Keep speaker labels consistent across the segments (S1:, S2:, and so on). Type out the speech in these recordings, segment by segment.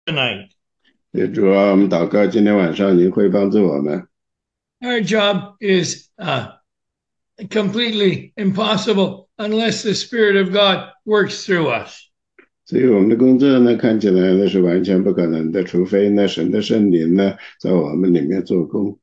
S1: tonight.
S2: 主啊，我们祷告，今天晚上您会帮助我们。
S1: Our job is completely impossible unless the Spirit of God works through us.
S2: 所以我们的工作呢，看起来呢是完全不可能的，除非呢神的圣灵呢在我们里面做工。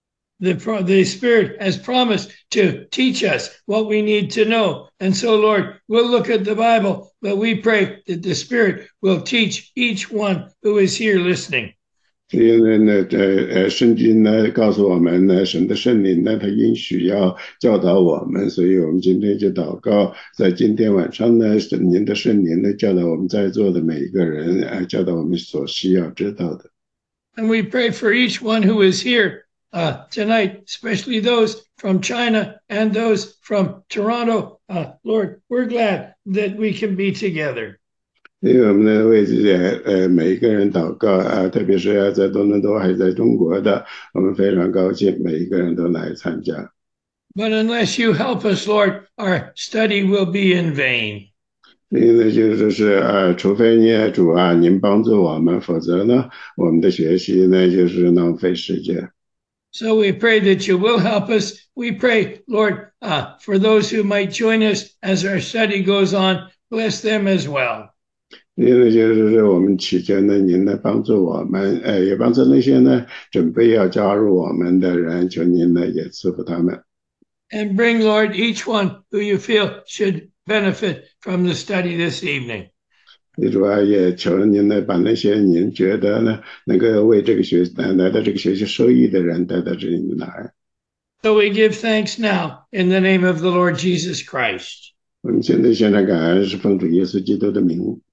S1: The Spirit has promised to teach us what we need to know. And so, Lord, we'll look at the Bible, but we pray that the Spirit will teach each one who is here listening.
S2: 因为呢，圣经呢告诉我们呢，神的圣灵呢，他应许要教导我们，所以我们今天就祷告，在今天晚上呢，您的圣灵呢教导我们在座的每一个人，教导我们所需要知道的。
S1: And we pray for each one who is here tonight, especially those from China and those from Toronto. Lord, we're glad that we can be together.
S2: 因为我们呢为每一个人祷告特别是要在多伦多还是在中国的，我们非常高兴每一个人都来参加。
S1: But unless you help us, Lord, our study will be in vain.
S2: 因为除非你主啊您帮助我们，否则呢我们的学习呢就是浪费时间。
S1: So we pray that you will help us. We pray, Lord, for those who might join us as our study goes on, bless them as well.
S2: 因为我们祈求呢您来帮助我们，也帮助那些呢准备要加入我们的人，求您呢也赐福他们。
S1: And bring, Lord, each one who you feel should benefit from the study this evening.
S2: 主要也求您呢，把那些您觉得呢能够为这个来到这个学习受益的人带到这里来。
S1: So we give thanks now in the name of the Lord Jesus Christ.
S2: 我们现在献上感恩，是奉主耶稣基督的名。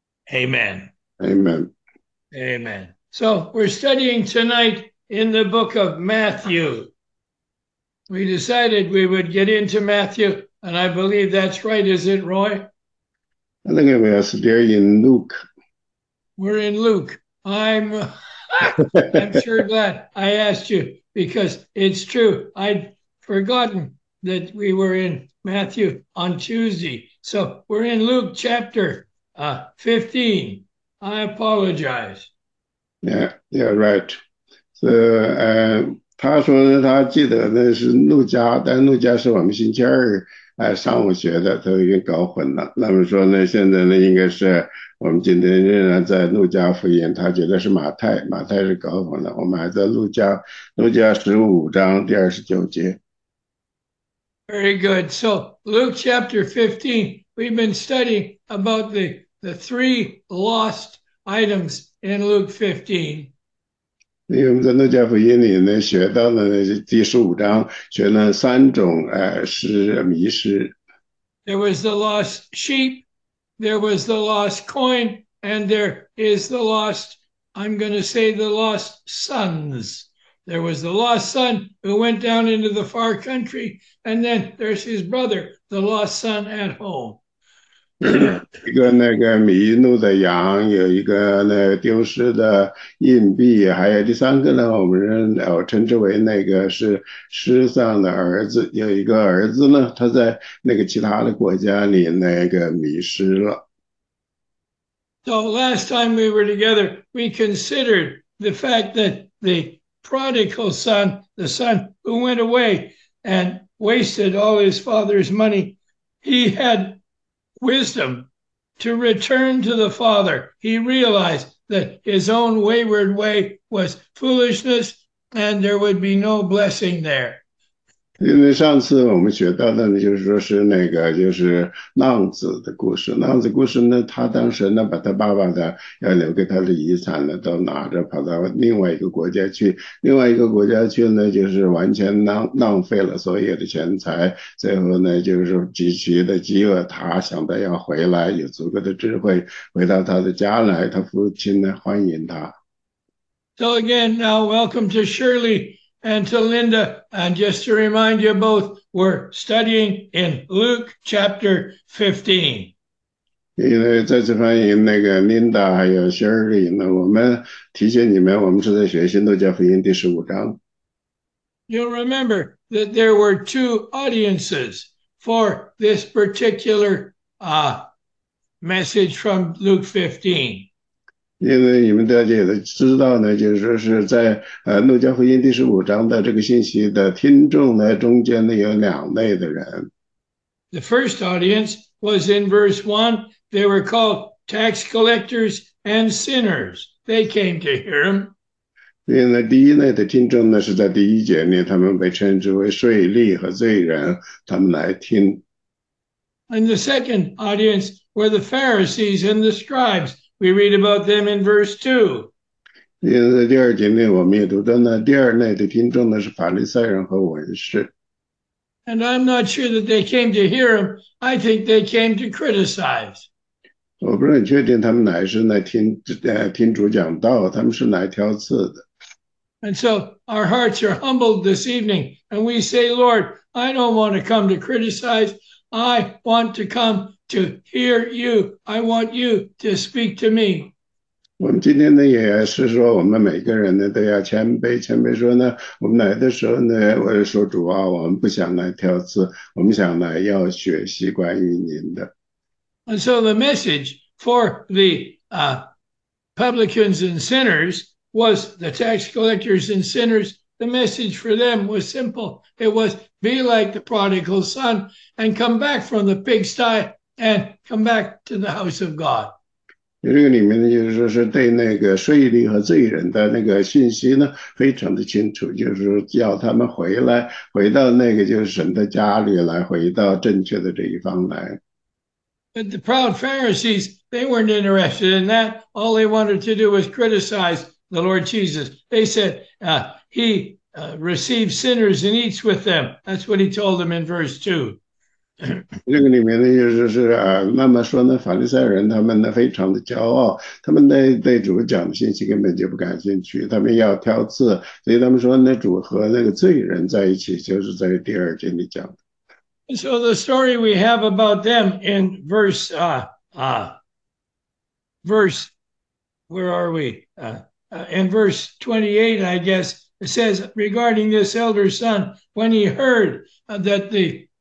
S1: Amen.
S2: Amen.
S1: Amen. So we're studying tonight in the book of Matthew. We decided we would get into Matthew, and I believe that's right, is it, Roy?
S2: I think we are still in Luke.
S1: We're in Luke. I'm sure glad I asked you because it's true. I'd forgotten that we were in Matthew on Tuesday. So we're in Luke chapter 15. I apologize.
S2: Yeah, right. So, 他说他记得那是陆家，但陆家是我们星期二上午学的，都已经搞混了。那么说呢，现在呢应该是我们今天仍然在路加福音，他觉得是马太，马太是搞混了。我们还在路加15章第29节。
S1: Very good. So Luke chapter 15, we've been studying about the three lost items in Luke 15.
S2: 因为我们在路加福音里呢学到了第15章，学了3种迷失。
S1: There was the lost sheep, there was the lost coin, and there is the lost, I'm going to say the lost sons. There was the lost son who went down into the far country, and then there's his brother, the lost son at home.
S2: 一个那个迷路的羊，有一个那个丢失的硬币，还有第三个呢，我称之为那个是失丧的儿子。有一个儿子呢，他在那个其他的国家里那个迷失了。
S1: So last time we were together, we considered the fact that the prodigal son, the son who went away and wasted all his father's money, he had wisdom to return to the Father. He realized that his own wayward way was foolishness and there would be no blessing there.
S2: 因为上次我们学到的呢，就是说是那个就是浪子的故事。浪子故事呢，他当时呢把他爸爸的要留给他的遗产呢都拿着跑到另外一个国家去，另外一个国家去呢就是完全浪费了所有的钱财，最后呢就是极其的饥饿，他想着要回来，有足够的智慧回到他的家来，他父亲呢欢迎他。
S1: So again, now welcome to Shirley and to Linda. And just to remind you both, we're studying in Luke chapter 15.
S2: 因为再次欢迎那个 Linda 还有 Sherry 呢，我们提醒你们，我们是在学《新路加福音》第15章。
S1: You'll remember that there were two audiences for this particular message from Luke 15.
S2: 因为你们大家也都知道呢，就是说是在路加福音第15章的这个信息的听众呢，中间呢有两类的人。
S1: The first audience was in verse 1. They were called tax collectors and sinners. They came to hear him.
S2: 所以呢，第一类的听众呢是在第1节里，他们被称之为税吏和罪人，他们来听。
S1: And the second audience were the Pharisees and the scribes. We read about them in verse 2.
S2: 因为在第2节里，我们也读到呢，第二类的听众呢是法利赛人和文士。
S1: And I'm not sure that they came to hear him. I think they came to criticize.
S2: 我不是很确定他们来是来听主讲道，他们是来挑刺的。
S1: And so our hearts are humbled this evening, and we say, Lord, I don't want to come to criticize. I want to come to hear you. I want you to speak to me.
S2: 我们今天呢，也是说，我们每个人呢都要谦卑，谦卑说呢，我们来的时候呢，我就说主啊，我们不想来挑刺，我们想来要学习关于您的。
S1: And so the message for the publicans and sinners was the tax collectors and sinners. The message for them was simple. It was be like the prodigal son and come back from the pigsty and come back to the house of God.
S2: 这个里面呢，就是说是对那个税吏和罪人的那个信息呢，非常的清楚，就是说要他们回来，回到那个就是神的家里来，回到正确的这一方来。
S1: But the proud Pharisees, they weren't interested in that. All they wanted to do was criticize the Lord Jesus. They said, he receives sinners and eats with them. That's what he told them in verse 2.
S2: 这个里面呢，就是那么说呢，法利赛人他们呢非常的骄傲，他们对主讲的信息根本就不感兴趣，他们要挑刺，所以他们说那主和那个罪人在一起，就是在第2节里讲的。
S1: So the story we have about them in verse, where are we? In verse 28, I guess, it says regarding this elder son, when he heard that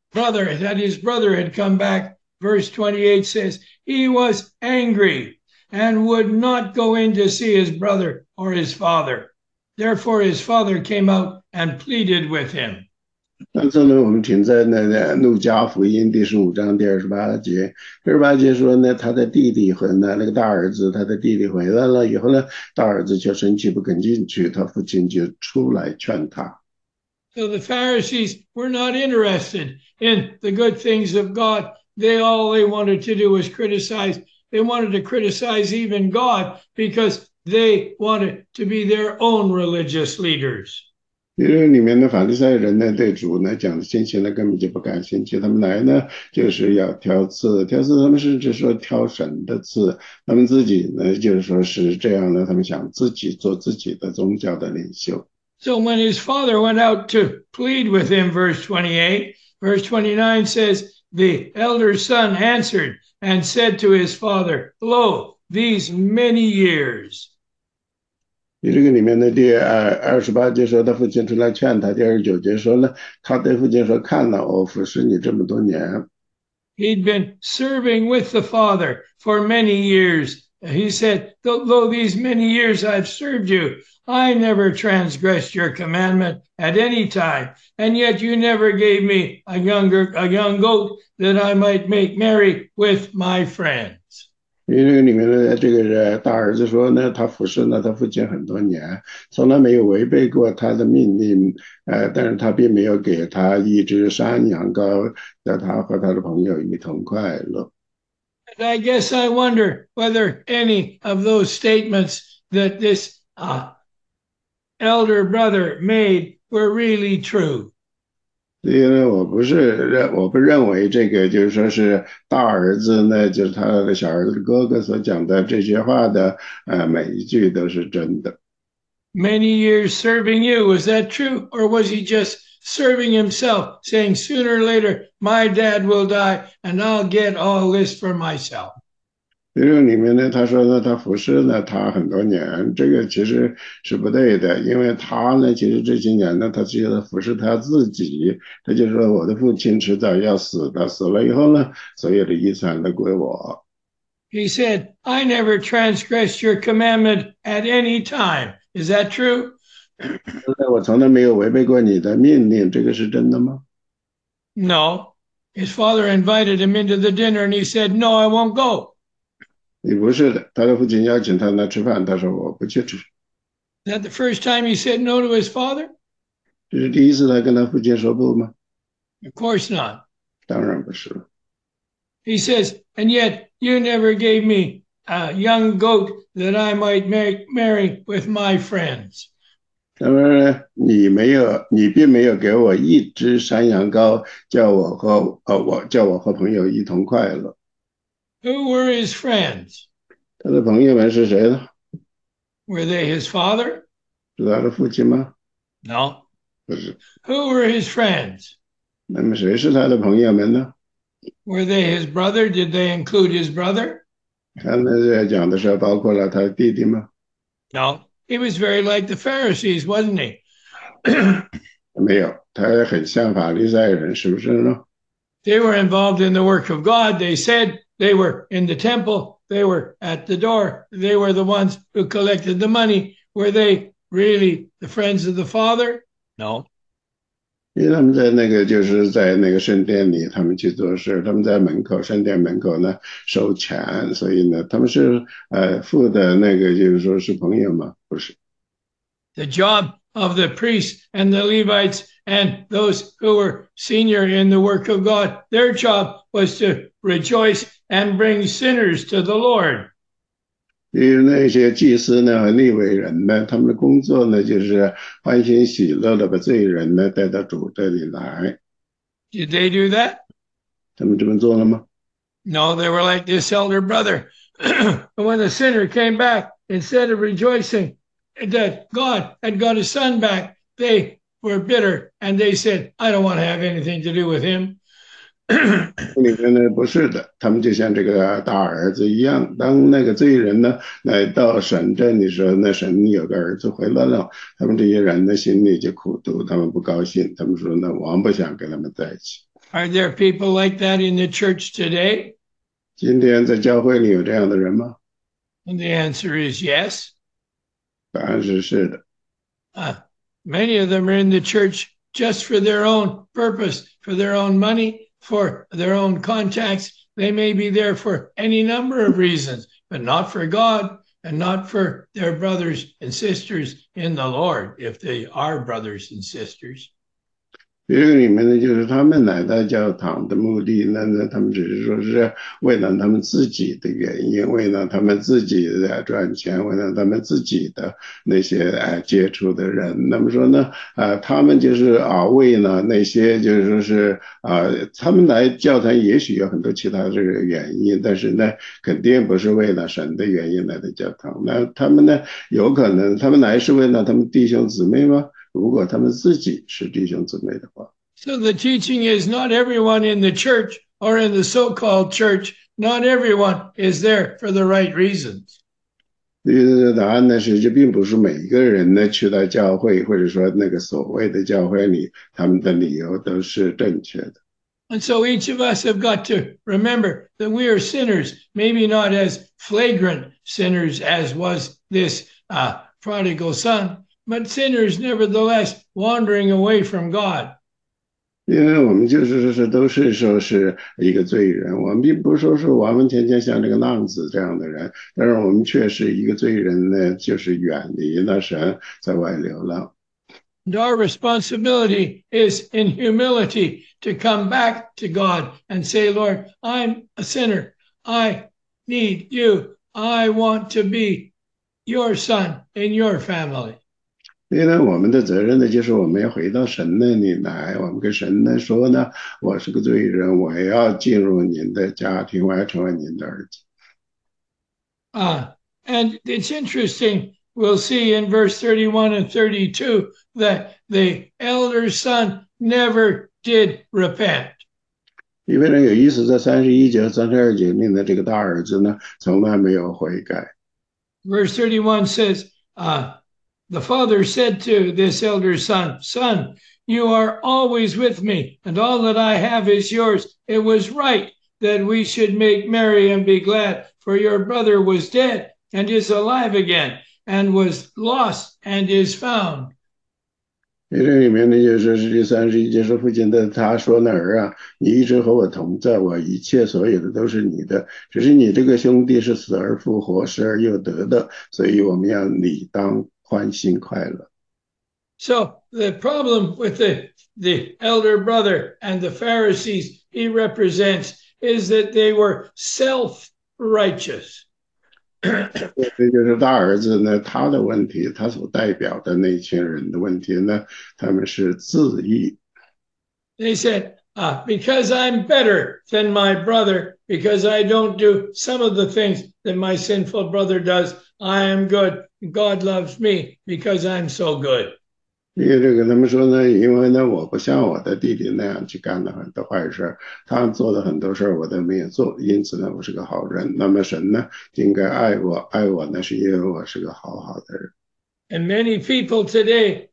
S1: his brother had come back, verse 28 says, he was angry and would not go in to see his brother or his father. Therefore, his father came out and pleaded with him.
S2: 那这呢，我们停在那个路加福音第15章第28节。第28节说呢，他的弟弟和那个大儿子，他的弟弟回来了以后呢，大儿子就生气不肯进去，他父亲就出来劝他。
S1: So the Pharisees were not interested in the good things of God. All they wanted to do was criticize. They wanted to criticize even God because they wanted to be their own religious leaders.
S2: 因为里面的法利赛人呢，对主呢讲的信息呢根本就不感兴趣，他们来呢就是要挑刺，他们甚至说挑神的刺，他们自己呢就是说是这样的，他们想自己做自己的宗教的领袖。
S1: So when his father went out to plead with him, verse 28, verse 29 says, the elder son answered and said to his father, Lo, these many years.
S2: 你这个里面的第28节说他父亲出来劝他，第29节说呢，他对父亲说：“看了我服侍你这么多年。”
S1: He'd been serving with the father for many years. He said, though these many years I've served you, I never transgressed your commandment at any time, and yet you never gave me a young goat that I might make merry with my friends.
S2: 因为这个里面的这个大儿子说呢，他服侍了他父亲很多年，从来没有违背过他的命令，但是他并没有给他一只山羊羔，让他和他的朋友一同快乐。
S1: And I guess I wonder whether any of those statements that this elder brother made were really true.
S2: 因为我不认为这个就是说是大儿子呢，就是他的小儿子哥哥所讲的这些话的，每一句都是真的。
S1: Many years serving you, was that true? Or was he just serving himself, saying sooner or later, my dad will die and I'll get all this for myself?
S2: 这个里面呢，他说呢，他服侍了他很多年，这个其实是不对的，因为他呢，其实这些年呢，他只有服侍他自己，他就说我的父亲迟早要死的，死了以后呢，所有的遗产都归我。
S1: He said, I never transgressed your commandment at any time. Is that true?
S2: 我从来没有违背过你的命令，这个是真的吗？
S1: No. His father invited him into the dinner and he said, No, I won't go.
S2: 你不是的，他的父亲邀请他来吃饭，他说我不去吃。
S1: Is that the first time he said no to his father?
S2: 这是第一次他跟他父亲说不吗？
S1: Of course not.
S2: 当然不是了。
S1: He says, And yet you never gave me a young goat that I might marry with my friends.
S2: 那么你并没有给我一只山羊羔，叫我和朋友一同快乐。
S1: Who were his friends?
S2: 他的朋友们是谁呢？
S1: Were they his father?
S2: 是他的父亲吗？
S1: No.
S2: 不是。
S1: Who were his friends?
S2: 那么谁是他的朋友们呢？
S1: Were they his brother? Did they include his brother?
S2: 他们这讲的是包括了他弟弟吗？
S1: No. He was very like the Pharisees, wasn't he?
S2: 没有，他很像法利赛人，是不是呢？
S1: They were involved in the work of God. They said they were in the temple. They were at the door. They were the ones who collected the money. Were they really the friends of the Father? No.
S2: 因为他们在那个就是在那个圣殿里，他们去做事，他们在门口圣殿门口呢收钱，所以呢，他们是父的那个就是说是朋友吗？不是。
S1: The job of the priests and the Levites and those who were senior in the work of God, their job was to rejoice and bring sinners to the Lord.
S2: 因为那些祭司呢和利未人呢，他们的工作呢就是欢欣喜乐的把罪人呢带到主这里来。
S1: Did they do that?
S2: 他们这么做了吗？
S1: No, they were like this elder brother. When the sinner came back, instead of rejoicing that God had got his son back, they were bitter and they said, I don't want to have anything to do with him.
S2: 里面呢不是的，他们就像这个大儿子一样，当那个罪人呢来到神这里时候，那神有个儿子回来了，他们这些人的心里就苦毒，他们不高兴，他们说呢，王不想跟他们在一起。
S1: Are there people like that in the church today?
S2: 今天在教会里有这样的人吗？
S1: And the answer is yes.
S2: 答案是是的。
S1: Many of them are in the church just for their own purpose, for their own money, for their own contacts. They may be there for any number of reasons, but not for God and not for their brothers and sisters in the Lord, if they are brothers and sisters.
S2: 这个里面呢，就是他们来到教堂的目的呢，他们只是说是为了他们自己的原因，为了他们自己的赚钱，为了他们自己的那些接触的人。那么说呢，他们就是为了那些就是说是他们来教堂也许有很多其他这个原因，但是呢，肯定不是为了神的原因来的教堂。那他们呢，有可能他们来是为了他们弟兄姊妹吗？如果他们自己是弟兄姊妹的话。
S1: So the teaching is not everyone in the church or in the so-called church, not everyone is there for the right reasons.
S2: 这个答案呢是，这并不是每一个人呢去到教会，或者说那个所谓的教会里，他们的理由都是正确的。
S1: And so each of us have got to remember that we are sinners, maybe not as flagrant sinners as was this prodigal son, but sinners nevertheless wandering away from God.
S2: 因为我们就是说都是说是一个罪人，我们并不是说是完完全全像这个浪子这样的人，但是我们却是一个罪人呢，就是远离了神，在外流浪。
S1: And our responsibility is in humility to come back to God and say, Lord, I'm a sinner. I need you. I want to be your son in your family.
S2: 因为我们的责任呢，就是我们要回到神那里来，我们跟神呢说呢，我是个罪人，我要进入您的家庭，我要成为您的儿子。
S1: And it's interesting, we'll see in verse 31 and 32 that the elder son never did repent.
S2: 因为呢，有意思，在31节、32节里呢，这个大儿子呢，从来没有悔改。
S1: Verse 31 says, the father said to this elder son, Son, you are always with me, and all that I have is yours. It was right that we should make merry and be glad, for your brother was dead and is alive again, and was lost and is found.
S2: 这里面呢，就是第31节说父亲的他说那儿啊，你一直和我同在，我一切所有的都是你的，只是你这个兄弟是死而复活，失而又得的，所以我们要理当欢欣快乐。
S1: So the problem with the elder brother and the Pharisees he represents is that they were self-righteous.
S2: 这就是大儿子呢，他的问题，他所代表的那群人的问题呢，他们是自义。
S1: They said, because I'm better than my brother, because I don't do some of the things that my sinful brother does, I am good. God loves me because I'm so good.
S2: 因为这个他们说呢，因为呢我不像我的弟弟那样去干了很多坏事，他做的很多事我都没有做，因此呢我是个好人。那么神呢应该爱我，爱我呢是因为我是个好的人。
S1: And many people today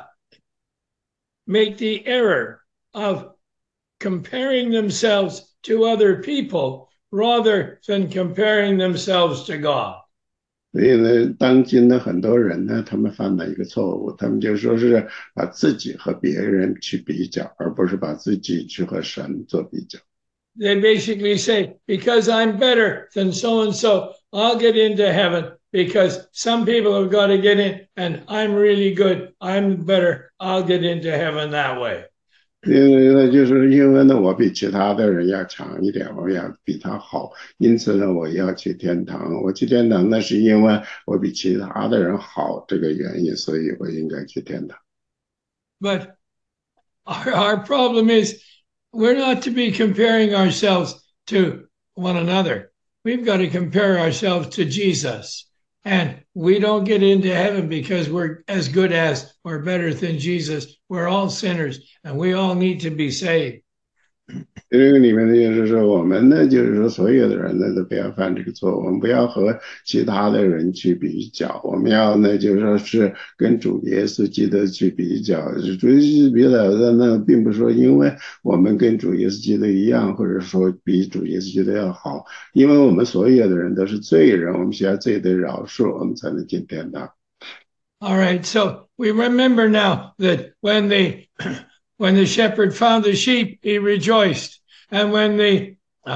S1: make the error of comparing themselves to other people rather than comparing themselves to God.
S2: 所以呢，当今的很多人呢，他们犯了一个错误，他们就说是把自己和别人去比较，而不是把自己去和神做比较。
S1: They basically say, because I'm better than so and so, I'll get into heaven because some people have got to get in and I'm really good. I'm better. I'll get into heaven that way.
S2: 因为呢，就是因为呢，我比其他的人要强一点，我要比他好，因此呢，我要去天堂。我去天堂那是因为我比其他的人好这个原因，所以我应该去天堂。
S1: But our problem is we're not to be comparing ourselves to one another. We've got to compare ourselves to Jesus. And we don't get into heaven because we're as good as or better than Jesus. We're all sinners and we all need to be saved.
S2: 这个里面呢，就是说我们呢，就是说所有的人呢都不要犯这个错误，我们不要和其他的人去比较，我们要呢就是说是跟主耶稣基督去比较。主耶稣基督比较的呢，并不是说因为我们跟主耶稣基督一样，或者说比主耶稣基督要好，因为我们所有的人都是罪人，我们需要罪的饶恕，我们才能进天堂。
S1: All right, so we remember now that when the shepherd found the sheep, he rejoiced. And when the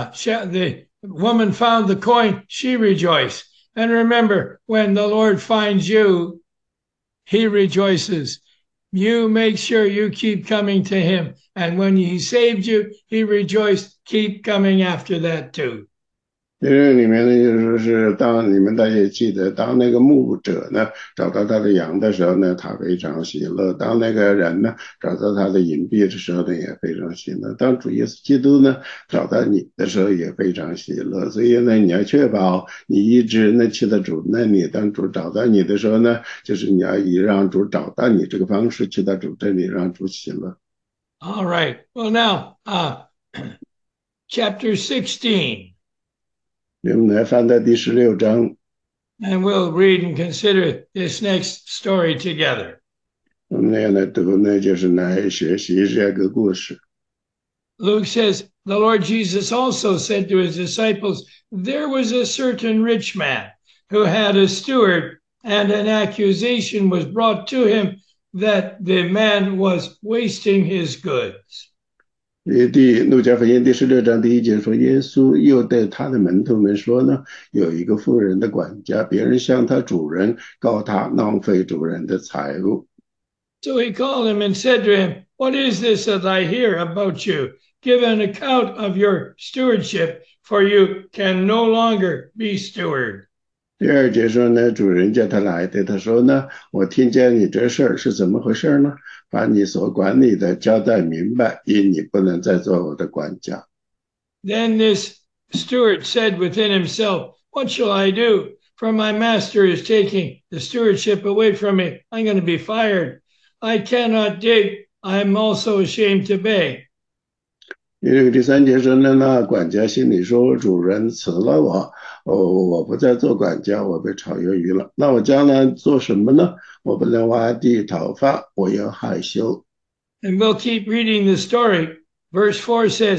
S1: woman found the coin, she rejoiced. And remember, when the Lord finds you, he rejoices. You make sure you keep coming to him. And when he saved you, he rejoiced. Keep coming after that too.
S2: 这里面呢，就是说是当你们大家记得，当那个牧者呢找到他的羊的时候呢，他非常喜乐；当那个人呢找到他的隐蔽的时候呢，也非常喜乐；当主耶稣基督呢找到你的时候，也非常喜乐。所以呢，你要确保你一直呢去到主那里，当主找到你的时候呢，就是你要以让主找到你这个方式去到主这里，让主喜乐。
S1: All right. Well, now, chapter 16.
S2: 我们来翻到第16章。
S1: And we'll read and consider this next story together.
S2: 我们来读呢，就是来学习这个故事。
S1: Luke says, the Lord Jesus also said to his disciples, there was a certain rich man who had a steward, and an accusation was brought to him that the man was wasting his goods.
S2: 路加福音第16章第1节说，耶稣又对他的门徒们说呢，有一个富人的管家，别人向他主人告他浪费主人的财物。
S1: So he called him and said to him, what is this that I hear about you? Give an account of your stewardship, for you can no longer be steward.
S2: 第2节说呢，主人叫他来，对他说呢，我听见你这事儿是怎么回事呢？把你所管理的交代明白，因你不能再做我的管家。
S1: Then this steward said within himself, what shall I do? For my master is taking the stewardship away from me. I'm going to be fired. I cannot dig. I'm also ashamed to beg.
S2: 因为第3节说呢，那管家心里说，主人辞了我，我不再做管家，我被炒鱿鱼了。那我将来做什么呢？我不能挖地讨饭，我要害羞。
S1: And we'll keep reading the story. Verse 4 says,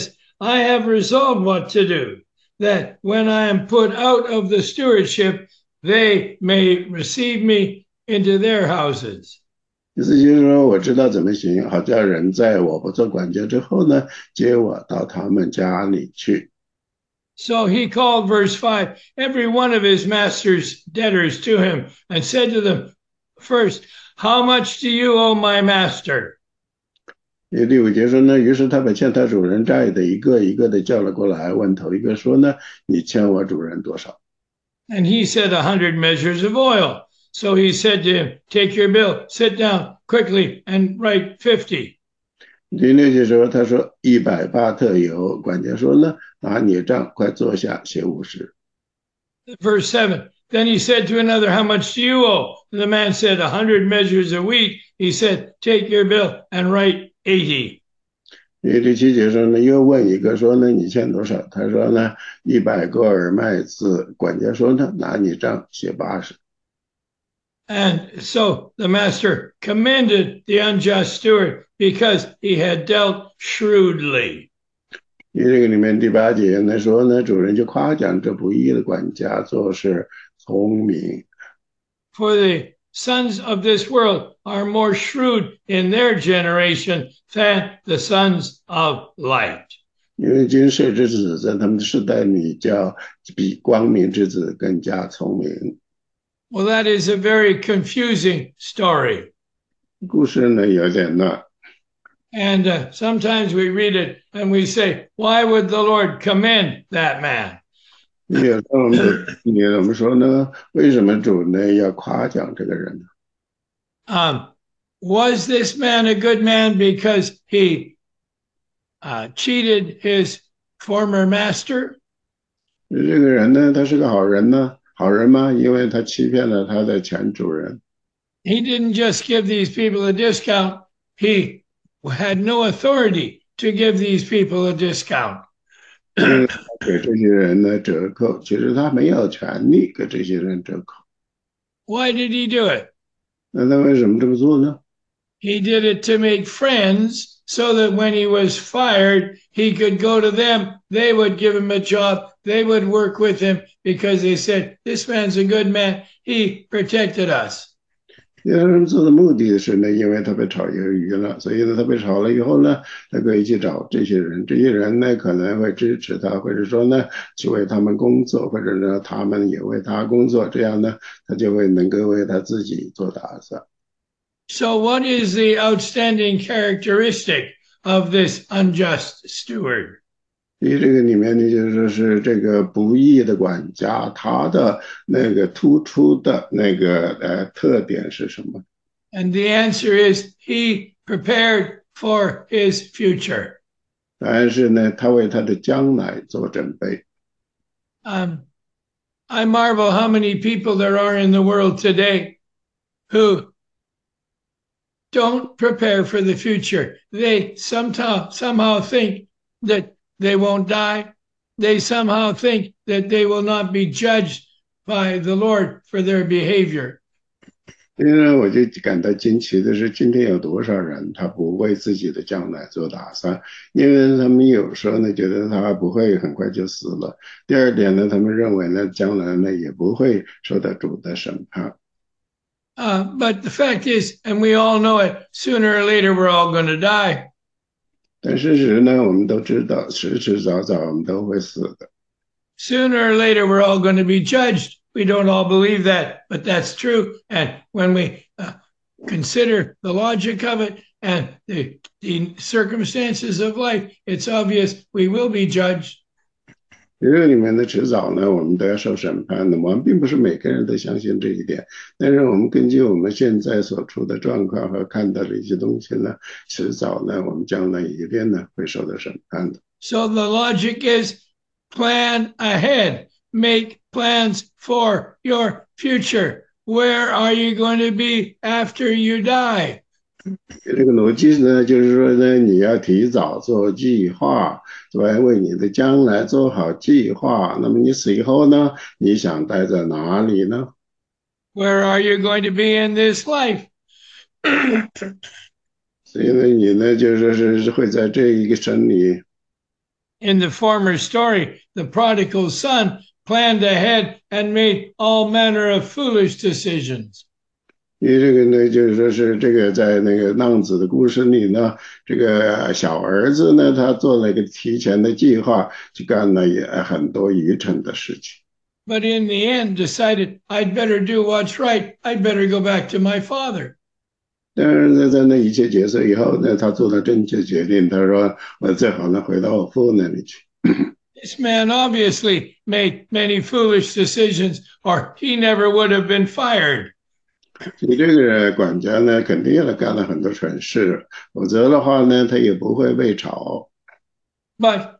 S1: I have resolved what to do, that when I am put out of the stewardship, they may receive me into their houses.
S2: 意思就是说，我知道怎么行，好叫人在我不做管家之后呢，接我到他们家里去。
S1: So he called, verse 5, every one of his master's debtors to him and said to them, first, how much do you owe my master?
S2: 第五节说呢，于是他把欠他主人债的一个一个的叫了过来，问头一个说呢，你欠我主人多少？
S1: And he said, 100 measures of oil. So he said to him, take your bill, sit down quickly and write 50.
S2: 第六节说，他说100巴特油，管家说呢，拿你账，快坐下写50。
S1: Verse 7. Then he said to another, how much do you owe? And the man said, 100 measures of wheat. He said, take your bill and write 80.
S2: 第七节说呢，又问一个说呢，你欠多少？他说呢，100个耳麦子。管家说呢，拿你账写80。
S1: And so the master commended the unjust steward because he had dealt shrewdly.
S2: 因为这个里面第8节呢说呢，主人就夸奖这不义的管家做事聪明。
S1: For the sons of this world are more shrewd in their generation than the sons of light.
S2: 因为今世之子在他们的世代里叫比光明之子更加聪明。
S1: Well, that is a very confusing story.
S2: 故事呢有点乱。
S1: And sometimes we read it and we say, why would the Lord commend that man?
S2: 有时候我们说呢，为什么主呢要夸奖这个人呢？
S1: Was this man a good man because he cheated his former master?
S2: 这个人呢，他是个好人呢？好人吗？因为他欺骗了他的前主人。
S1: He didn't just give these people a discount. He had no authority to give these people a discount.
S2: 给这些人的折扣，其实他没有权利给这些人折扣。
S1: Why did he do it?
S2: 那他为什么这么做呢？
S1: He did it to make friends so that when he was fired, he could go to them. They would give him a job. They would work with him because they said, this man's a good man. He protected us.
S2: 第二人做的目的是呢，因为他被炒鱿鱼了，所以呢，他被炒了以后呢，他可以去找这些人，这些人呢可能会支持他，或者说呢去为他们工作，或者呢他们也为他工作，这样呢他就会能够为他自己做打算。
S1: So what is the outstanding characteristic of this unjust steward?
S2: 这个里面呢，就是说是这个不义的管家，他的那个突出的那个特点是什么？
S1: And the answer is he prepared for his future.
S2: 答案是呢，他为他的将来做准备。
S1: I marvel how many people there are in the world today who don't prepare for the future. They somehow think that they won't die. They somehow think that they will not be judged by the Lord for their behavior.
S2: 因为我就感到惊奇的是，今天有多少人他不为自己的将来做打算？因为他们有时候呢觉得他不会很快就死了。第二点呢，他们认为呢将来呢也不会受到主的审判。
S1: But the fact is, and we all know it, sooner or later we're all going to die.
S2: 但事实呢，我们都知道，迟迟早早我们都会死的。
S1: Sooner or later we're all going to be judged. We don't all believe that, but that's true. And when we consider the logic of it and the circumstances of life, it's obvious we will be judged.
S2: 这个里面的迟早呢，我们都要受审判的。我们并不是每个人都相信这一点，但是我们根据我们现在所处的状况和看到的一些东西呢，迟早呢，我们将来一定呢会受到审判的。
S1: So the logic is plan ahead, make plans for your future. Where are you going to be after you die?
S2: 这个逻辑呢，就是说呢，你要提早做计划，对，为你的将来做好计划。那么你死以后呢，你想待在哪里呢？
S1: Where are you going to be in this life?
S2: 所以呢，你呢，就是说是会在这一个生里。
S1: in the former story, the prodigal son planned ahead and made all manner of foolish decisions.
S2: 因为这个呢，就是说是这个在那个浪子的故事里呢，这个小儿子呢，他做了一个提前的计划，去干了也很多愚蠢的事情。
S1: But in the end, decided I'd better do what's right. I'd better go back to my father.
S2: 但是呢，在那一切结束以后呢，他做了正确决定。他说：“我最好呢回到我父那里去。”
S1: This man obviously made many foolish decisions, or he never would have been fired.
S2: 你这个管家呢，肯定也干了很多蠢事，否则的话呢，他也不会被炒。
S1: But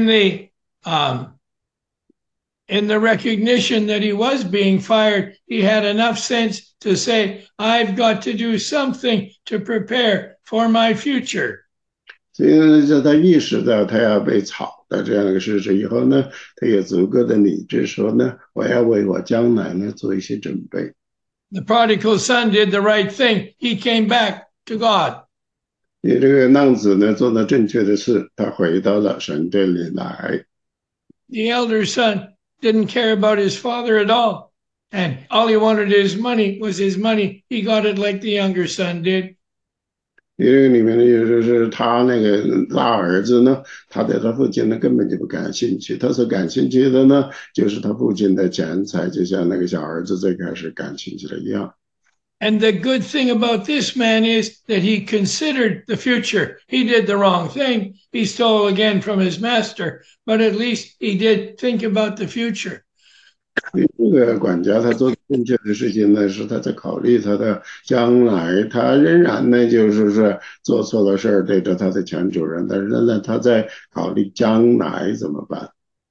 S1: in the recognition that he was being fired, he had enough sense to say, I've got to do something to prepare for my future.
S2: 所以呢，在他意识到他要被炒的这样一个事实以后呢，他有足够的理智说呢，我要为我将来呢做一些准备。
S1: The prodigal son did the right thing. He came back to God.
S2: 你这个浪子呢，做了正确的事，他回到了神这里来。
S1: The elder son didn't care about his father at all. And all he wanted his money was his money. He got it like the younger son did.
S2: 因为里面呢，就是他那个大儿子呢，他对他父亲呢根本就不感兴趣，他所感兴趣的呢，就是他父亲的钱财，就像那个小儿子最开始感兴趣的一样。
S1: And the good thing about this man is that he considered the future. He did the wrong thing. He stole again from his master, but at least he did think about the future.
S2: 这个管家他做正确的事情呢，是他在考虑他的将来，他仍然呢就是说做错了事儿，对着他的前主人，但是呢他在考虑将来怎么办。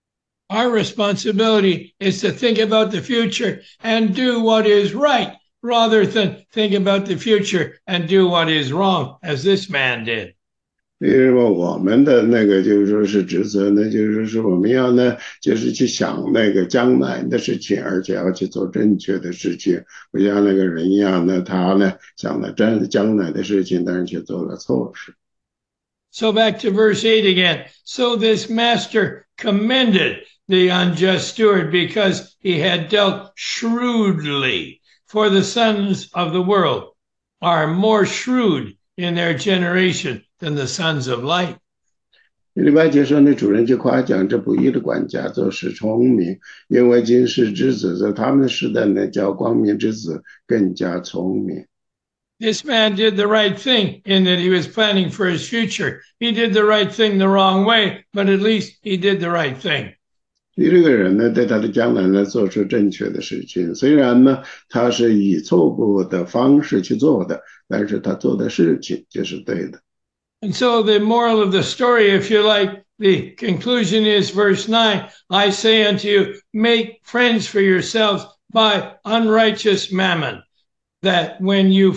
S1: Our responsibility is to think about the future and do what is right, rather than think about the future and do what is wrong, as this man did.
S2: 因为我们的那个就是说是职责呢，就是说我们要呢，就是去想那个将来的事情，而且要去做正确的事情，不像那个人一样呢，他呢想了将来的事情，但是却做了错事。
S1: So back to verse 8 again. So this master commended the unjust steward because he had dealt shrewdly. For the sons of the world are more shrewd in their generation than the sons of light.
S2: 第八节说，那主人就夸奖这不义的管家做事聪明，因为今世之子在他们的时代呢，叫光明之子更加聪明。
S1: This man did the right thing in that he was planning for his future. He did the right thing the wrong way, but at least he did the right thing.
S2: 你这个人呢，对他的将来呢，做出正确的事情。虽然呢，他是以错误的方式去做的，但是他做的事情就是对的。
S1: And so the moral of the story, if you like, the conclusion is verse 9, I say unto you, make friends for yourselves by unrighteous mammon, that when you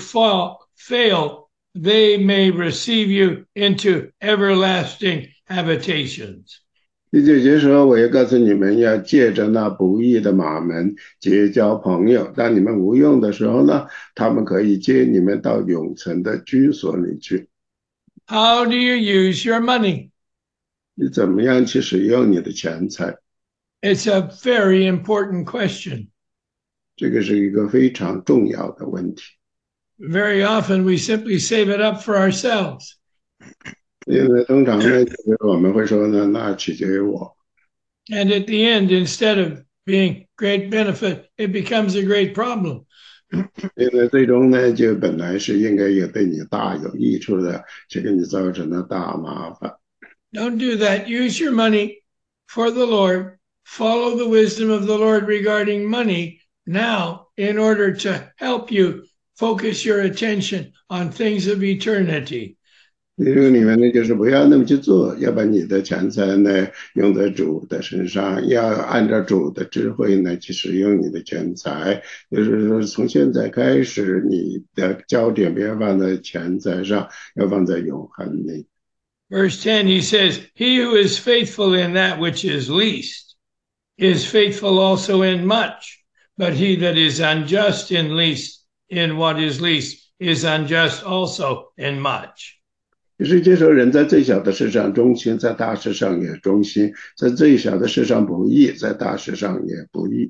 S1: fail, they may receive you into everlasting habitations.
S2: 第九节说，我要告诉你们，要借着那不义的马门结交朋友。当你们无用的时候呢，他们可以接你们到永存的居所里去。
S1: How do you use your money?
S2: 你怎么样去使用你的钱财？
S1: It's a very important question.
S2: 这个是一个非常重要的问题。
S1: Very often we simply save it up for ourselves.
S2: 因为通常呢，就是我们会说呢，那取决于我。
S1: And at the end, instead of being great benefit, it becomes a great problem.
S2: 因为最终呢，就本来是应该有对你大有益处的，却给你造成了大麻烦。
S1: Don't do that. Use your money for the Lord. Follow the wisdom of the Lord regarding money now in order to help you focus your attention on things of eternity.
S2: 这个里面呢，就是不要那么去做，要把你的钱财呢用在主的身上，要按照主的智慧呢去使用你的钱财。就是说，从现在开始，你的焦点不要放在钱财上，要放在永恒里。
S1: Verse 10, he says, He who is faithful in that which is least is faithful also in much, but he that is unjust in what is least is unjust also in much.
S2: 就是接受人在最小的事上忠心，在大事上也忠心；在最小的事上不义，在大事上也不义。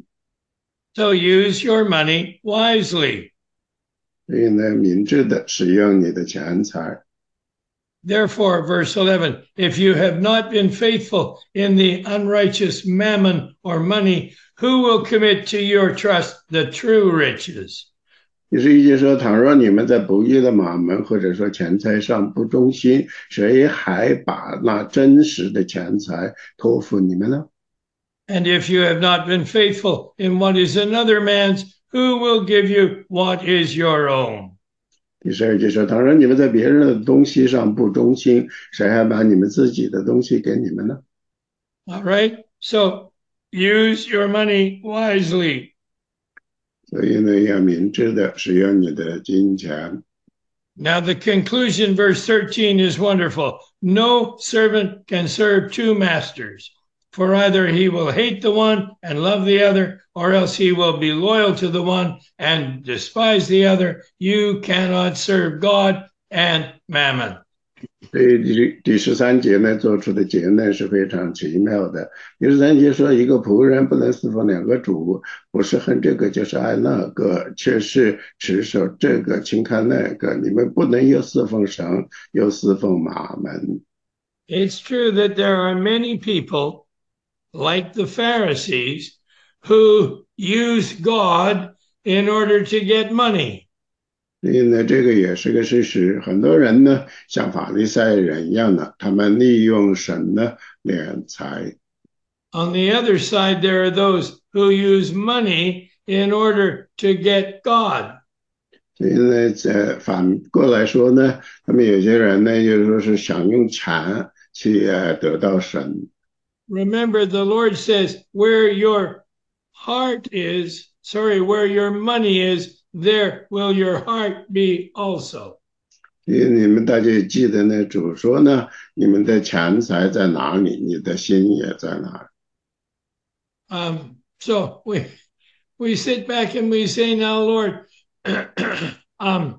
S1: So use your money wisely.
S2: 所以呢，明智的使用你的钱财。
S1: Therefore, verse 11, if you have not been faithful in the unrighteous mammon or money, who will commit to your trust the true riches?
S2: 第十一节说，倘若你们在不义的马门或者说钱财上不忠心，谁还把那真实的钱财托付你们呢？
S1: And if you have not been faithful in what is another man's, who will give you what is your own?
S2: 第十二节说，倘若你们在别人的东西上不忠心，谁还把你们自己的东西给你们呢？
S1: All right. So use your money wisely.
S2: 所以呢，要明智的使用你的金钱。
S1: Now, the conclusion, verse 13, is wonderful. No servant can serve two masters, for either he will hate the one and love the other, or else he will be loyal to the one and despise the other. You cannot serve God and mammon.
S2: 所以第十三节呢做出的结论是非常奇妙的。第十三节说，一个仆人不能侍奉两个主，不是恨这个就是爱那个，却是持守这个轻看那个。你们不能又侍奉神，又侍奉马门。
S1: It's true that there are many people, like the Pharisees, who use God in order to get money.
S2: 所以呢，这个也是个事实。很多人呢，像法利赛人一样的，他们利用神呢敛财。
S1: On the other side, there are those who use money in order to get God.
S2: 所以呢，反过来说呢，他们有些人呢，就是说是想用钱去得到神。
S1: Remember, the Lord says, where your heart is, where your money is, there will your heart be also.
S2: 所以你们大家记得呢，主说呢，你们的钱财在哪里，你的心也在哪里。
S1: So we sit back and we say, now, Lord, I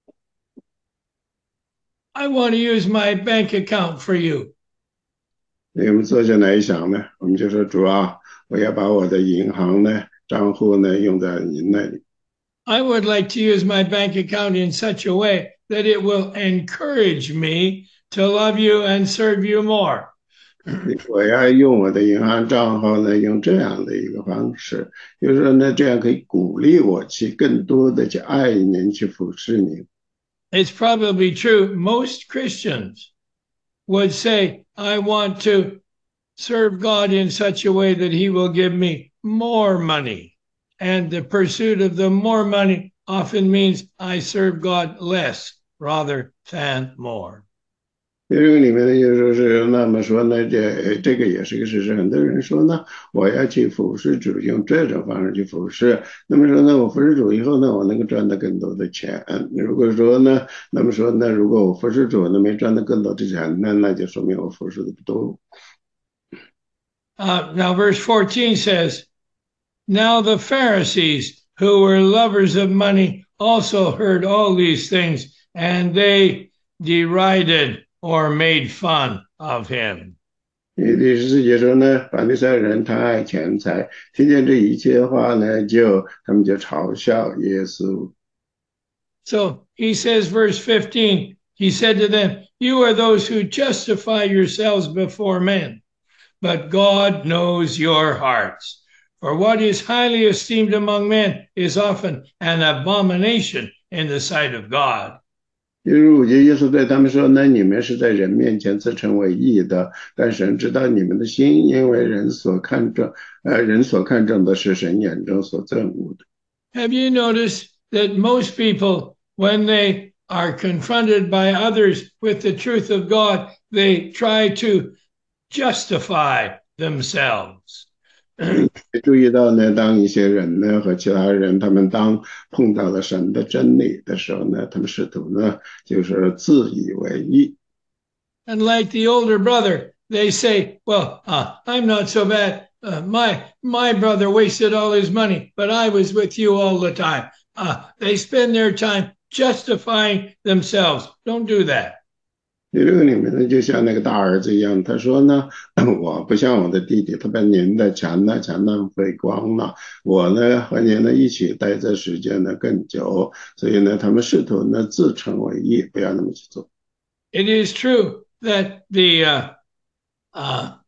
S1: want to use my bank account for you.
S2: 我们坐下来想呢，我们就说主啊，我要把我的银行呢账户呢用在您那里。
S1: I would like to use my bank account in such a way that it will encourage me to love you and serve you more.
S2: 我要用我的银行账号呢，用这样的一个方式，就是说呢，这样可以鼓励我去更多的去爱您，去服侍您。
S1: It's probably true. Most Christians would say, I want to serve God in such a way that he will give me more money. And the pursuit of the more money often means I serve God less rather than more.
S2: 这个里面呢，就说是那么说呢，这个也是个事实。很多人说呢，我要去服侍主，用这种方式去服侍。那么说呢，我服侍主以后呢，我能够赚到更多的钱。如果说呢，那么说呢，如果我服侍主呢没赚到更多的钱，那就说明我服侍的不多。
S1: Now, verse 14 says, Now the Pharisees, who were lovers of money, also heard all these things, and they derided or made fun of him.
S2: 第十四节说呢，法利赛人贪爱钱财，听见这一切话呢，他们就嘲笑耶稣。
S1: So he says, verse 15, he said to them, You are those who justify yourselves before men, but God knows your hearts. For what is highly esteemed among men is often an abomination in the sight of God.
S2: 15节，耶稣对他们说：“那你们是在人面前自称为义的，但神知道你们的心，因为人所看重的是神眼中所憎恶的。”
S1: Have you noticed that most people, when they are confronted by others with the truth of God, they try to justify themselves?
S2: 注意到呢，当一些人呢和其他人，他们当碰到了神的真理的时候呢，他们试图呢就是自以为义。
S1: And like the older brother, they say, "Well, I'm not so bad. My brother wasted all his money, but I was with you all the time." They spend their time justifying themselves. Don't do that.
S2: 第六个里面呢，就像那个大儿子一样，他说呢，我不像我的弟弟，他把您的钱浪费光了，我呢和您呢一起待在时间呢更久，所以呢，他们试图呢自称为义，不要那么去做。
S1: It is true that uh,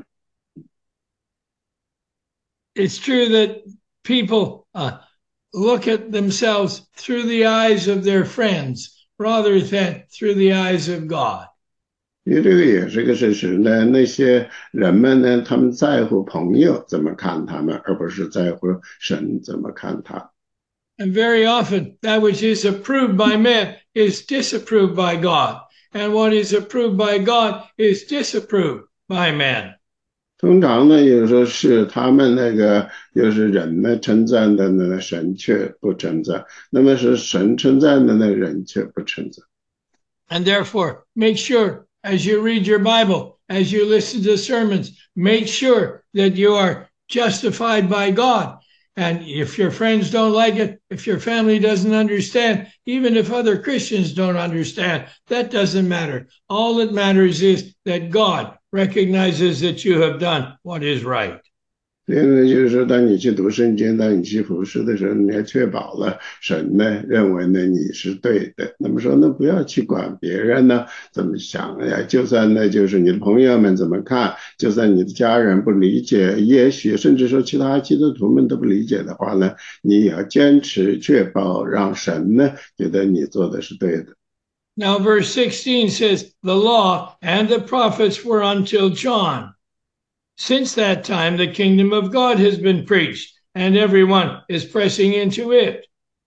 S1: it's true that people look at themselves through the eyes of their friends rather than through the eyes of God.
S2: 因为这个也是个事实呢，那些人们呢，他们在乎朋友怎么看他们，而不是在乎神怎么看他。
S1: And very often, that which is approved by men is disapproved by God. And what is approved by God is disapproved by men.
S2: 通常呢，有时候是他们那个就是人呢称赞的呢，神却不称赞；那么是神称赞的呢，人却不称赞。
S1: And therefore, make sure as you read your Bible, as you listen to sermons, make sure that you are justified by God. And if your friends don't like it, if your family doesn't understand, even if other Christians don't understand, that doesn't matter. All that matters is that God recognizes that you have done what is right.
S2: 另外呢，就是说，当你去读圣经，当你去服侍的时候，你要确保了神呢认为呢你是对的。那么说呢，不要去管别人呢怎么想呀，就算呢就是你的朋友们怎么看，就算你的家人不理解，也许甚至说其他基督徒们都不理解的话呢，你也要坚持确保让神呢觉得你做的是对的。
S1: Now, verse 16 says, The law and the prophets were until John. Since that time, the kingdom of God has been preached, and everyone is pressing into it.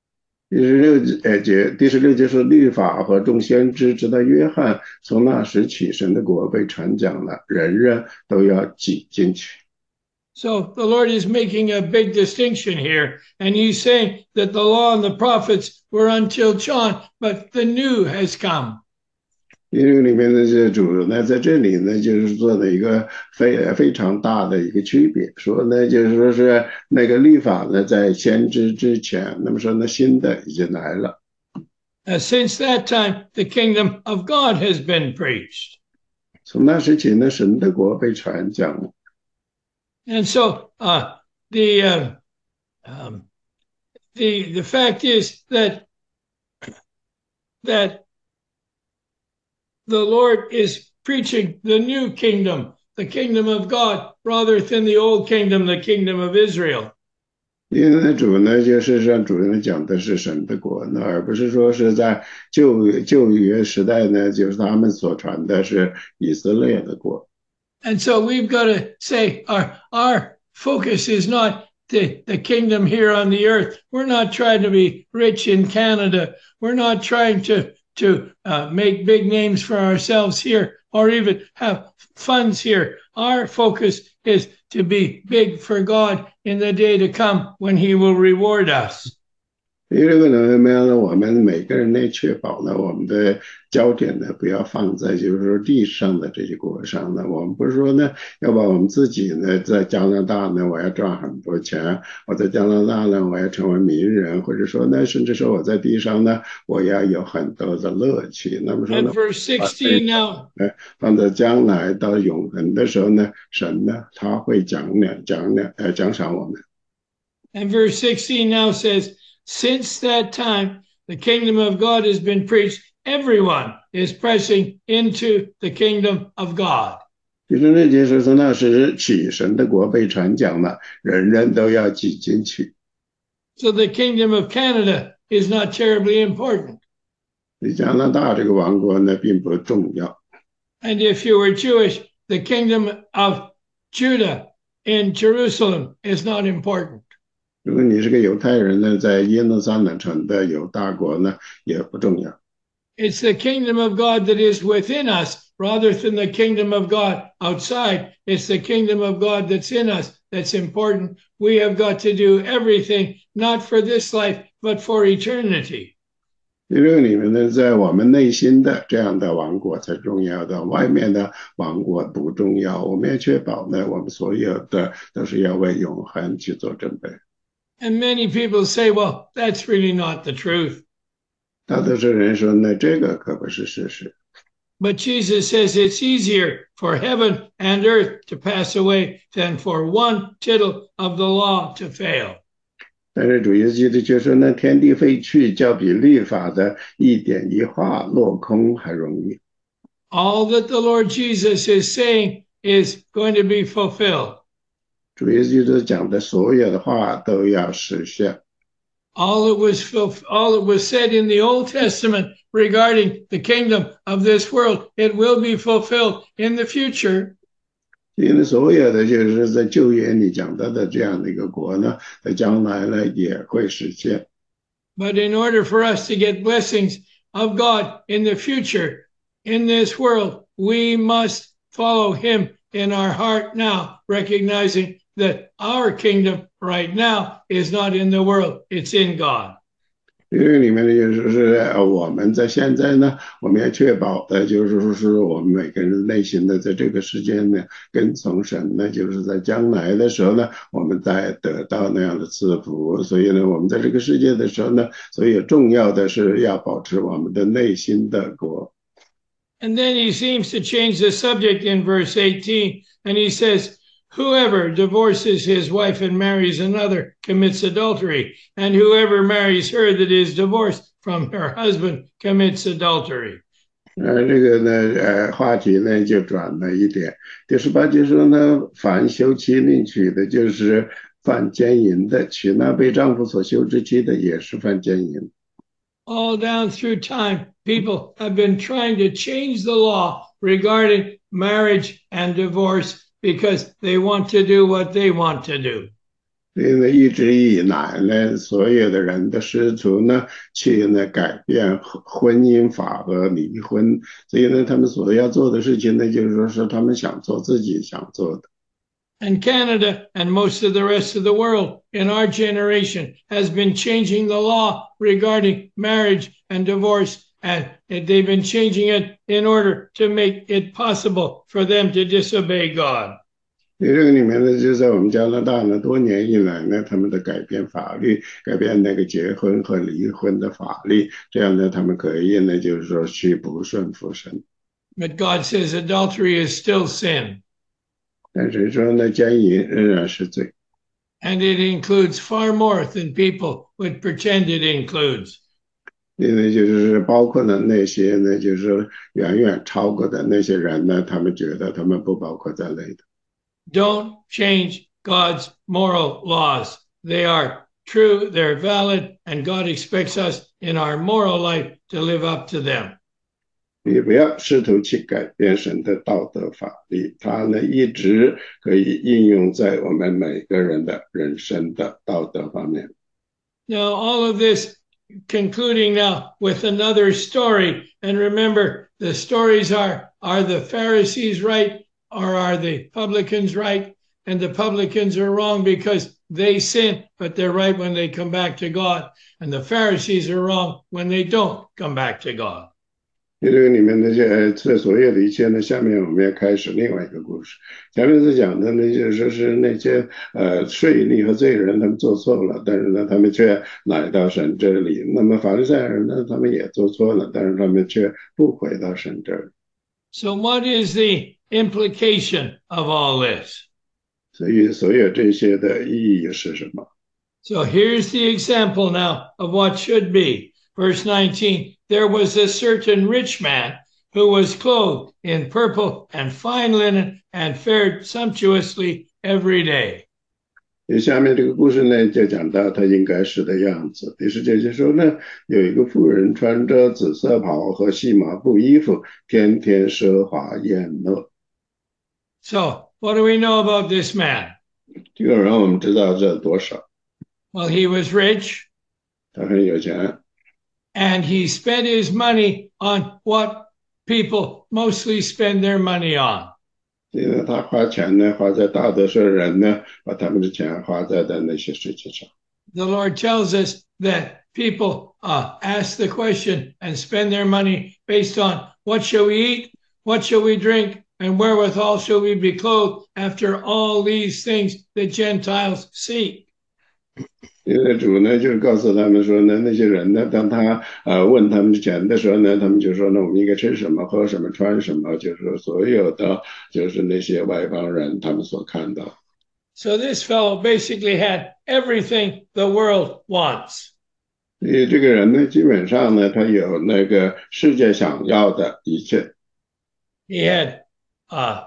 S2: 第十六节说，律法和众先知直到约翰，从那时起，神的国被传讲了，人人都要挤进去。
S1: So the Lord is making a big distinction here, and he's saying that the law and the prophets were until John, but the new has come.
S2: 因为里面的这主呢，在这里呢，就是做了一个非常大的一个区别，说呢，就是说是那个律法呢，在先知之前，那么说呢，新的已经来了。
S1: Since that time, the kingdom of God has been preached.
S2: 从那时起呢，神的国被传讲了。
S1: And so the fact is that the Lord is preaching the new kingdom, the kingdom of God, rather than the old kingdom, the kingdom of Israel.
S2: 因为呢，主呢就是让主人讲的是神的国呢，而不是说是在旧约时代呢，就是他们所传的是以色列的国。
S1: And so we've got to say our focus is not the kingdom here on the earth. We're not trying to be rich in Canada. We're not trying to make big names for ourselves here or even have funds here. Our focus is to be big for God in the day to come when he will reward us.
S2: 因为这个呢，呢，我们每个人呢，确保呢，我们的焦点呢，不要放在就是说地上的这些国上呢。我们不是说呢，要把我们自己呢，在加拿大呢，我要赚很多钱；我在加拿大呢，我要成为名人，或者说呢，甚至说我在地上呢，我要有很多的乐趣。那么说
S1: And
S2: 呢，
S1: verse 16 now.
S2: 放在将来到永恒的时候呢，神呢，他会奖赏我们。
S1: And verse 16 now says, Since that time, the kingdom of God has been preached. Everyone is pressing into the kingdom of God.
S2: 第十六节说，从那时起，神的国被传讲了，人人都要挤进去。
S1: So the kingdom of Canada is not terribly important.
S2: 加拿大这个王国呢，并不重要。
S1: And if you were Jewish, the kingdom of Judah in Jerusalem is not important.
S2: 如果你是个犹太人呢，在耶路撒冷城的犹大国呢，也不重要。
S1: It's the kingdom of God that is within us rather than the kingdom of God outside. It's the kingdom of God that's in us that's important. We have got to do everything, not for this life, but for eternity.
S2: 因为里面呢，在我们内心的这样的王国才重要的，外面的王国不重要。我们要确保呢，我们所有的都是要为永恒去做准备。
S1: And many people say, well, that's really not the truth.
S2: 大多数人说呢，这个可不是事实。
S1: But Jesus says it's easier for heaven and earth to pass away than for one tittle of the law to fail.
S2: 但是主耶稣基督就说呢，天地废去，较比律法的一点一画落空还容易。
S1: All that the Lord Jesus is saying is going to be fulfilled.
S2: 主耶稣基督讲的所有的话都要实现。
S1: All that was said in the Old Testament regarding the kingdom of this world, it will be fulfilled in the future.
S2: 因为所有的就是在旧约里讲到的这样的一个国呢，在将来呢也会实现。
S1: But in order for us to get blessings of God in the future in this world, we must follow Him in our heart now, recognizing that our kingdom right now is not in the world, it's in God.
S2: 这个里面呢，就是我们在现在呢，我们要确保的，就是说我们每个人内心的在这个时间呢，跟从神呢，就是在将来的时候呢，我们再得到那样的赐福。所以呢，我们在这个世界的时候呢，所以重要的是要保持我们的内心的国。
S1: And then he seems to change the subject in verse 18, and he says, whoever divorces his wife and marries another commits adultery, and whoever marries her that is divorced from her husband commits adultery.
S2: 这个呢，话题呢就转了一点。第18节说呢，凡休妻另娶的，就是犯奸淫的；娶那被丈夫所休之妻的，也是犯奸淫。
S1: All down through time, people have been trying to change the law regarding marriage and divorce because they want to do what they want to do.
S2: 所以呢，一直以来呢，所有的人都试图呢去呢改变婚姻法和离婚，所以呢，他们所要做的事情呢，就是说是他们想做自己想做的。
S1: And Canada and most of the rest of the world in our generation has been changing the law regarding marriage and divorce, and they've been changing it in order to make it possible for them to disobey God.
S2: 这个里面呢，就在我们加拿大呢，多年以来呢，他们的改变法律，改变那个结婚和离婚的法律，这样呢，他们可以呢，就是说去不顺服神。
S1: But God says adultery is still sin.
S2: 但是说呢，奸淫仍然是罪。
S1: And it includes far more than people would pretend it includes.
S2: 因为就是包括了那些呢，就是远远超过的那些人呢，他们觉得他们不包括在内的。
S1: Don't change God's moral laws. They are true, they're valid, and God expects us in our moral life to live up to them.
S2: 你不要试图去改变神的道德法律，它呢一直可以应用在我们每个人的人生的道德方面。
S1: Now, all of this concluding now with another story. And remember, the stories are the Pharisees right or are the publicans right? And the publicans are wrong because they sin, but they're right when they come back to God. And the Pharisees are wrong when they don't come back to God.
S2: 这个里面的这所有的一切呢，下面我们要开始另外一个故事。前面是讲的呢，就是说是那些税吏和罪人，他们做错了，但是呢，他们却来到神这里。那么法利赛人呢，他们也做错了，但是他们却不回到神这里。
S1: So what is the implication of all this?
S2: 所以所有这些的意义是什么？
S1: So here's the example now of what should be. Verse 19, there was a certain rich man who was clothed in purple and fine linen and fared sumptuously every day.
S2: 下面这个故事呢，就讲到他应该是的样子。第19节说呢，有一个妇人穿着紫色袍和细麻布衣服，天天奢华宴乐。
S1: So what do we know about this man?
S2: 这个人我们知道这多少？
S1: Well, he was rich.
S2: 他很有钱。
S1: And he spent his money on what people mostly spend their money on.
S2: 因为他花钱呢，花在大多数人呢，把他们的钱花在的那些事情上。
S1: The Lord tells us that people ask the question and spend their money based on what shall we eat, what shall we drink, and wherewithal shall we be clothed after all these things that Gentiles seek.
S2: 因为主呢，就是告诉他们说呢，那些人呢，当他问他们钱的时候呢，他们就说呢，我们应该吃什么、喝什么、穿什么，就是说所有的就是那些外邦人他们所看到。
S1: So this fellow basically had everything the world wants.
S2: 所以这个人呢，基本上呢，他有那个世界想要的一切。
S1: He had uh,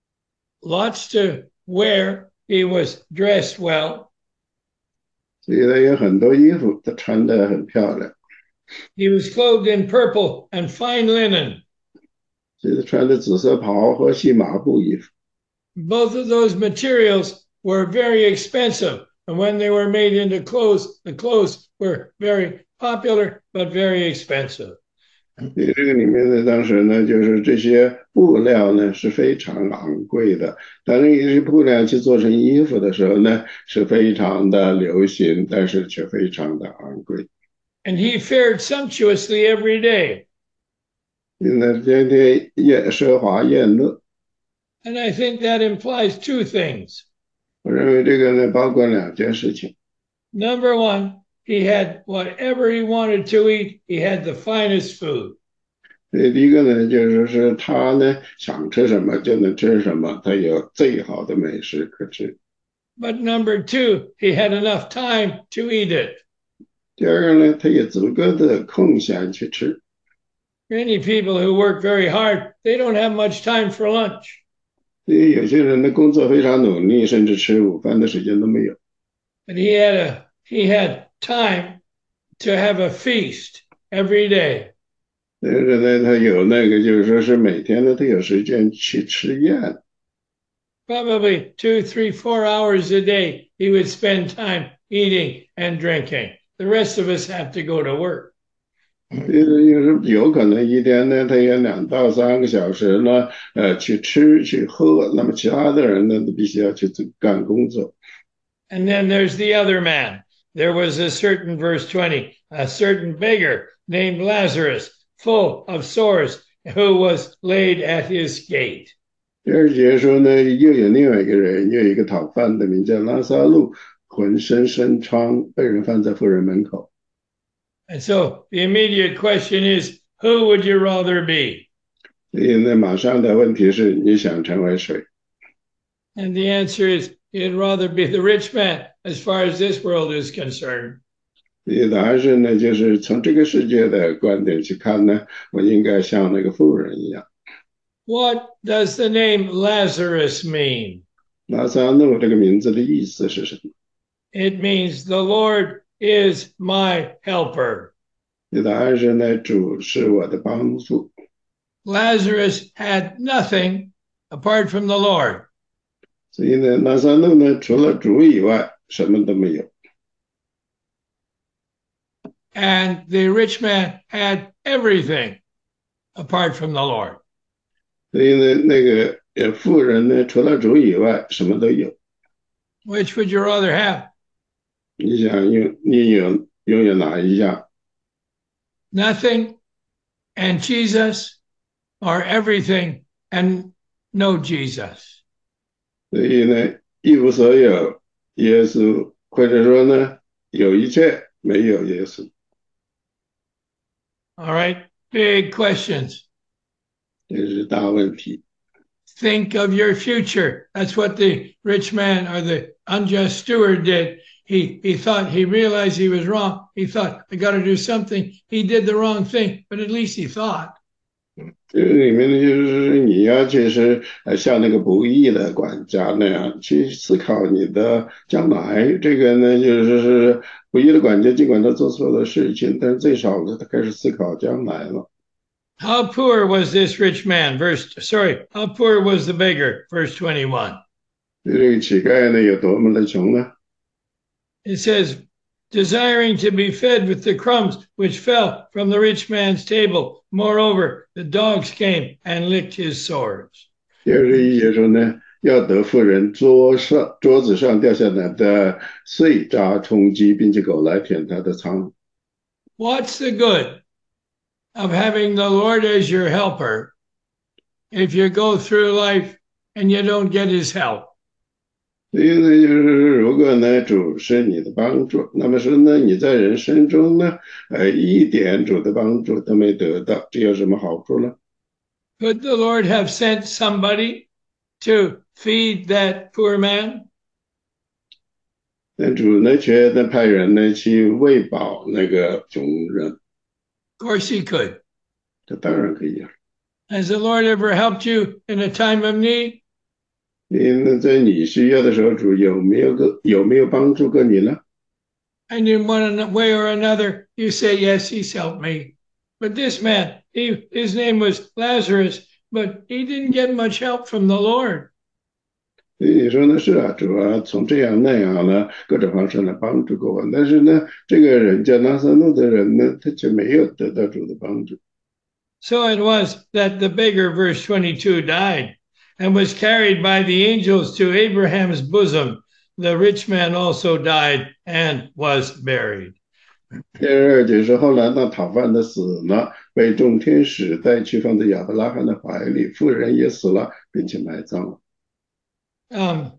S1: lots to wear. He was dressed well.
S2: 所以他有很多衣服，他穿得很漂亮，
S1: He was clothed in purple and fine linen.
S2: 所以他穿的紫色袍和细麻布衣服。
S1: Both of those materials were very expensive. And when they were made into clothes, the clothes were very popular, but very expensive.
S2: 所以这个里面呢，当时呢，就是这些布料呢是非常昂贵的。当然，这些布料去做成衣服的时候呢，是非常的流行，但是却非常的昂贵。
S1: And he fared sumptuously every day.
S2: 现在天天奢华宴乐，
S1: And I think that implies two things.
S2: 我认为这个呢包括两件事情。
S1: Number one, he had whatever he wanted to eat, he had the finest food.
S2: 第一个呢，就是说是他呢想吃什么就能吃什么，他有最好的美食可吃。
S1: But number two, he had enough time to eat it.
S2: 第二个呢，他有足够的空闲去吃。
S1: Many people who work very hard, they don't have much time for lunch.
S2: 所以有些人的工作非常努力，甚至吃午饭的时间都没有。
S1: But he had time to have a feast every day.
S2: 但是呢，他有那个就是说是每天呢，他有时间去吃宴。
S1: Probably 2, 3, 4 hours a day, he would spend time eating and drinking. The rest of us have to go to work.
S2: 有可能一天呢，他有2到3个小时呢，去吃去喝，那么其他的人呢，都必须要去干工作。
S1: And then there's the other man. There was a certain, verse 20, a certain beggar named Lazarus, full of sores, who was laid at his gate.
S2: 第二节说呢，又有另外一个人，又有一个讨饭的，名叫拉撒路，浑身生疮，被人放在妇人门口。
S1: And so the immediate question is, who would you rather be?
S2: 所以呢，马上的问题是，你想成为谁？
S1: And the answer is, you'd rather be the rich man as far as this world is concerned.
S2: 所以答案是呢，就是从这个世界的观点去看呢，我应该像那个妇人一样。
S1: What does the name Lazarus mean?
S2: 拉撒路这个名字的意思是什么？
S1: It means the Lord is my helper.
S2: 答案是呢，主是我的帮助。
S1: Lazarus had nothing apart from the Lord.
S2: 所以呢，拉撒路呢，除了主以外，什么都没有。
S1: And the rich man had everything apart from the Lord.
S2: 所以呢，那个富人呢，除了主以外，什么都有。
S1: Which would you rather have?
S2: 你想拥有哪一样？
S1: Nothing and Jesus, or everything and no Jesus?
S2: 所以呢，一无所有，耶稣，或者说呢，有一切，没有耶稣。
S1: All right, big questions.
S2: 这是大问题。
S1: Think of your future. That's what the rich man or the unjust steward did. He realized he was wrong. He thought, I got to do something. He did the wrong thing, but at least he thought.
S2: 这个里面呢，就是你要去是像那个不义的管家那样去思考你的将来。这个呢，就是不义的管家，尽管他做错了事情，但是最少呢，他开始思考将来了。
S1: How poor was this rich man? How poor was the beggar? Verse 21.
S2: 这个乞丐呢，有多么的穷呢？
S1: It says, desiring to be fed with the crumbs which fell from the rich man's table. Moreover, the dogs came and licked his sores.
S2: 第21节说呢，要得妇人桌子上掉下来的碎渣充饥，并且狗来舔他的疮。
S1: What's the good of having the Lord as your helper if you go through life and you don't get his help?
S2: 所以呢，就是如果呢主是你的帮助，那么说呢你在人生中呢，一点主的帮助都没得到，这有什么好处呢？
S1: Could the Lord have sent somebody to feed that poor man?
S2: 那主呢却呢派人呢去喂饱那个穷人，
S1: Of course, he could.
S2: 这当然可以啊。
S1: Has the Lord ever helped you in a time of need?
S2: 你在你需要的时候，主有没有帮助过你呢？
S1: And in one way or another, you say, yes, he's helped me. But this man, his name was Lazarus, but he didn't get much help from the Lord.
S2: 你说呢？是啊，主要从这样那样呢，各种方式来帮助过我。但是呢，这个人叫拿撒路的人呢，他却没有得到主的帮助。
S1: So it was that the beggar, verse 22, died and was carried by the angels to Abraham's bosom. The rich man also died and was buried.
S2: 第二就是后来那讨饭的死了，被众天使带去放在亚伯拉罕的怀里，妇人也死了，并且埋葬了。
S1: Um,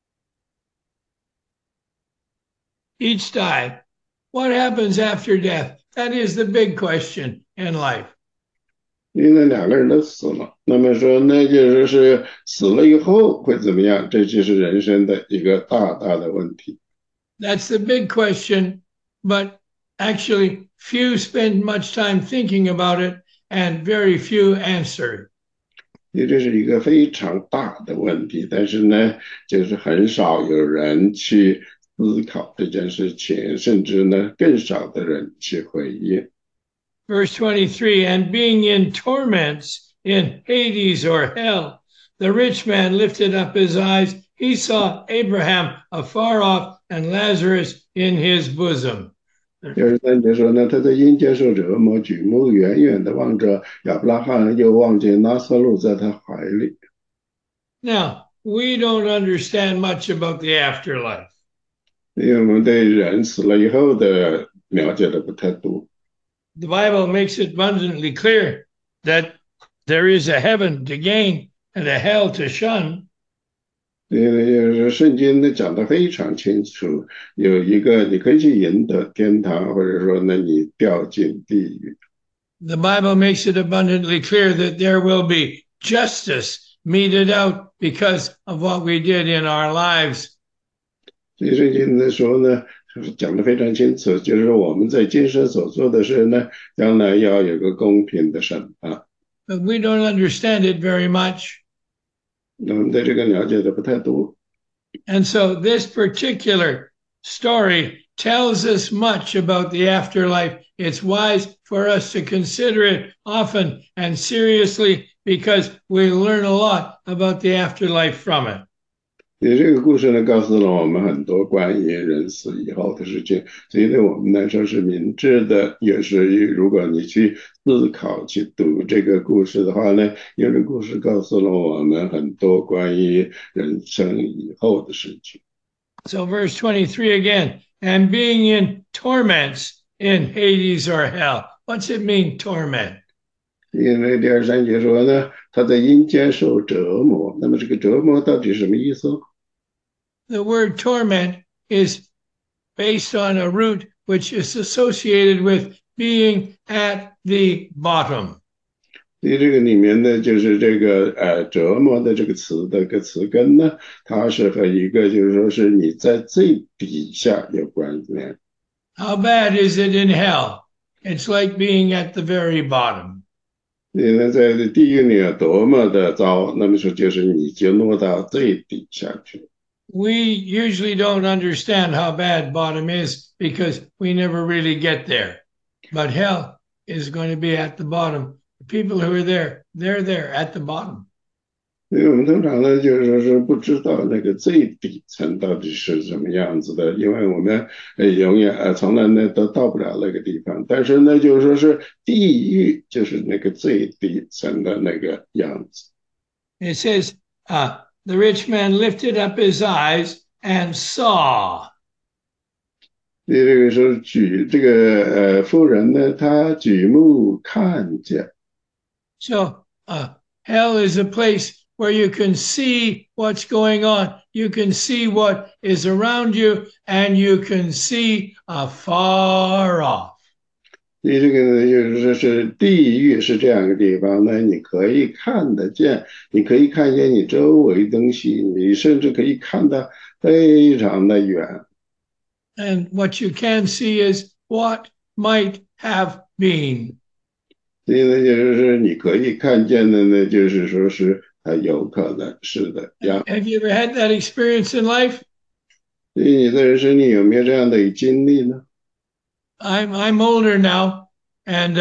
S1: each died. What happens after death? That is the big question in life.
S2: 因为两个人都死了，那么说那就是死了以后会怎么样？这就是人生的一个大大的问题。
S1: That's the big question, but actually, few spend much time thinking about it and very few answer.
S2: 因为这是一个非常大的问题，但是呢，就是很少有人去思考这件事情，甚至呢，更少的人去回应。
S1: Verse 23, and being in torments in Hades or hell, the rich man lifted up his eyes. He saw Abraham afar off and Lazarus in his bosom.
S2: 第23节说呢，他在阴间受折磨，举目远远的望着亚伯拉罕，又望见拉撒路在他怀里。
S1: Now, we don't understand much about the afterlife.
S2: 因为我们对人死了以后的了解的不太多。
S1: The Bible makes it abundantly clear that there is a heaven to gain and a hell to shun.
S2: 因为就是圣经呢讲的非常清楚，有一个你可以去赢得天堂，或者说呢你掉进地狱。
S1: The Bible makes it abundantly clear that there will be justice meted out because of what we did in our lives.
S2: 所以圣经呢说呢，讲的非常清楚，就是说我们在今生所做的事呢，将来要有个公平的审判。
S1: But we don't understand it very much.
S2: 我们对这个了解的不太多。
S1: And so this particular story tells us much about the afterlife. It's wise for us to consider it often and seriously because we learn a lot about the afterlife from it.
S2: 你这个故事呢，告诉了我们很多关于人死以后的事情，所以对我们来说是明智的。也是如果你去思考、去读这个故事的话呢，因为故事告诉了我们很多关于人生以后的事情。
S1: So, verse 23 again, and being in torments in Hades or hell. What's it mean, torment?
S2: 因为第23节说呢，他在阴间受折磨，那么这个折磨到底什么意思？
S1: The word torment is based on a root which is associated with being at the bottom.
S2: 你这个里面呢，就是这个折磨的这个词的个词根呢，它是和一个就是说是你在最底下有关联。
S1: How bad is it in hell? It's like being at the very bottom.
S2: 你呢在地狱里有多么的糟，那么说就是你就落到最底下去。
S1: We usually don't understand how bad bottom is because we never really get there. But hell is going to be at the bottom. The people who are there, they're there at the bottom.
S2: 因为我们通常呢，就是说是不知道那个最底层到底是什么样子的，因为我们永远从来呢都到不了那个地方。但是呢，就是说是地狱就是那个最底层的那个样子。
S1: It says, the rich man lifted up his eyes and saw.
S2: 你这个时候举这个妇人呢，她举目看见。
S1: So hell is a place where you can see what's going on. You can see what is around you, and you can see afar off.
S2: 你这个呢，就是说是地狱是这样一个地方呢，你可以看得见，你可以看见你周围东西，你甚至可以看得非常的远。
S1: And what you can see is what might have been.
S2: 所以呢，就是你可以看见的呢，就是说是它有可能是的样。
S1: Have you ever had that experience in life?
S2: 所以你的人生里有没有这样的经历呢？
S1: I'm older now, and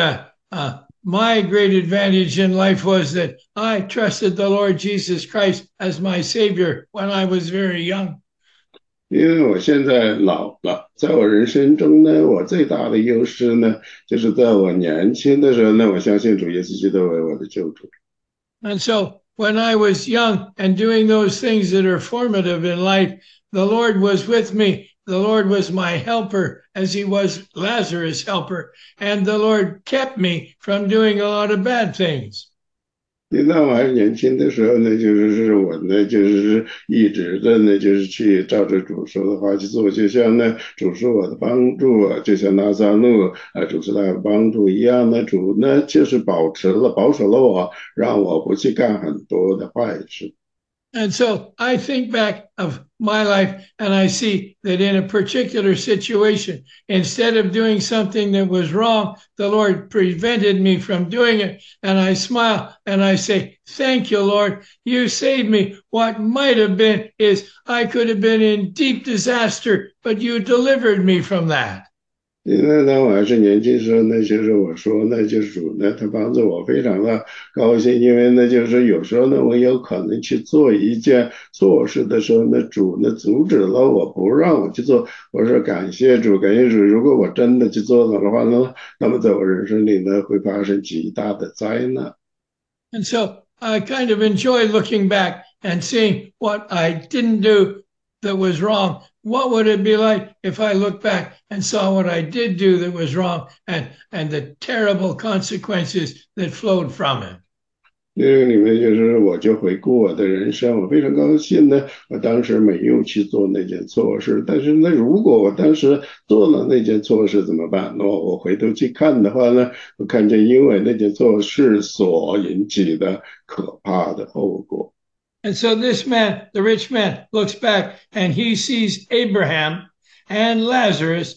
S1: my great advantage in life was that I trusted the Lord Jesus Christ as my Savior when I was very young.
S2: 因为我现在老了，在我人生中呢，我最大的优势呢，就是在我年轻的时候呢，我相信主耶稣基督为我的救主。
S1: And so when I was young and doing those things that are formative in life, the Lord was with me. The Lord was my helper as he was Lazarus' helper. And the Lord kept me from doing a lot of bad things.
S2: 那我还年轻的时候呢，就是我呢，就是一直的呢，就是去照着主说的话去做，就像呢，主是我的帮助，就像拉撒路主是他的帮助一样呢，主呢就是保守了我，让我不去干很多的坏事。
S1: And so I think back of my life and I see that in a particular situation, instead of doing something that was wrong, the Lord prevented me from doing it. And I smile and I say, thank you, Lord. You saved me. What might have been is I could have been in deep disaster, but you delivered me from that.
S2: 因为呢，我还是年轻时候呢，就是我说呢，就是主呢，他帮助我非常的高兴，因为呢，就是有时候呢，我有可能去做一件错事的时候呢，主呢阻止了我，不让我去做。我说感谢主，感谢主。如果我真的去做了的话呢，那么在我人生里呢，会发生极大的灾难。
S1: And so I kind of enjoy looking back and seeing what I didn't do that was wrong. What would it be like if I looked back and saw what I did do that was wrong and the terrible consequences that flowed from it?
S2: 这个里面就是我就回顾我的人生，我非常高兴呢。我当时没有去做那件错事，但是呢，如果我当时做了那件错事怎么办？那我回头去看的话呢，我看见因为那件错事所引起的可怕的后果。
S1: And so this man, the rich man, looks back and he sees Abraham and Lazarus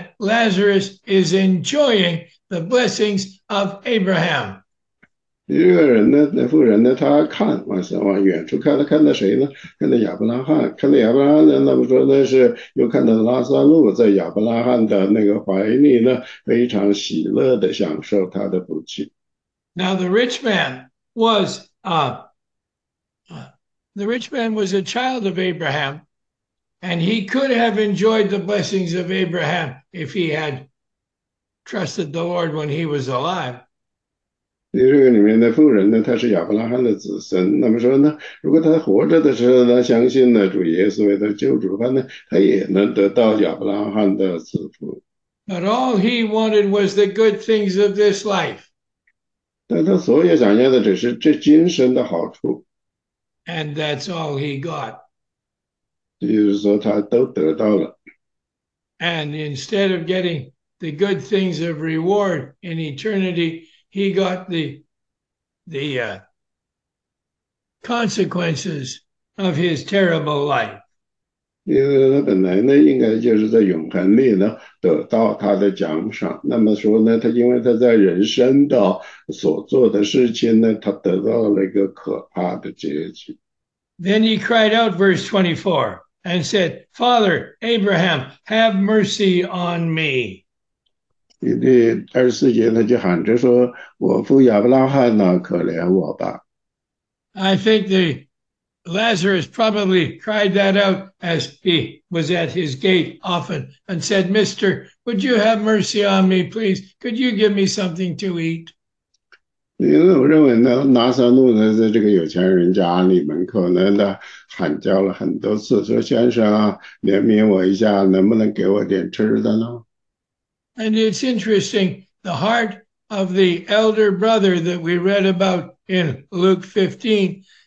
S1: is enjoying the blessings of Abraham.
S2: 一个人呢，那妇人呢，他看往远处看，他看到谁呢？看到亚伯拉罕，看到亚伯拉罕呢，那么说呢是又看到拉撒路在亚伯拉罕的那个怀里呢，非常喜乐的享受他的福气。
S1: Now the rich man was a child of Abraham, and he could have enjoyed the blessings of Abraham if he had trusted the Lord when he was alive.
S2: 这个里面的妇人呢，她是亚伯拉罕的子孙。那么说呢，如果他活着的时候呢，相信呢主耶稣为他救主的话呢，他也能得到亚伯拉罕的赐福。
S1: But all he wanted was the good things of this life.
S2: 但他所有想要的只是这今生的好处。
S1: And that's all he got.
S2: 就是说他都得到了。
S1: And instead of getting the good things of reward in eternity, he got the consequences of his terrible life.
S2: 因为他本来呢，应该就是在永恒里呢得到他的奖赏。那么说呢，他因为他在人生的所做的事情呢，他得到了一个可怕的结局。
S1: Then he cried out, verse 24, and said, Father Abraham, have mercy on me.
S2: 第24节他就喊着说：“我父亚伯拉罕呐，可怜我吧。”
S1: I think the Lazarus probably cried that out as he was at his gate often and said, Mister, would you have mercy on me, please? Could you give me something to eat?
S2: 因为我认为呢，拿撒路呢，在这个有钱人家里门口呢，他喊叫了很多次，说：“先生啊，怜悯我一下，能不能给我点吃的呢？”
S1: And it's interesting, the heart of the elder brother that we read about in Luke 15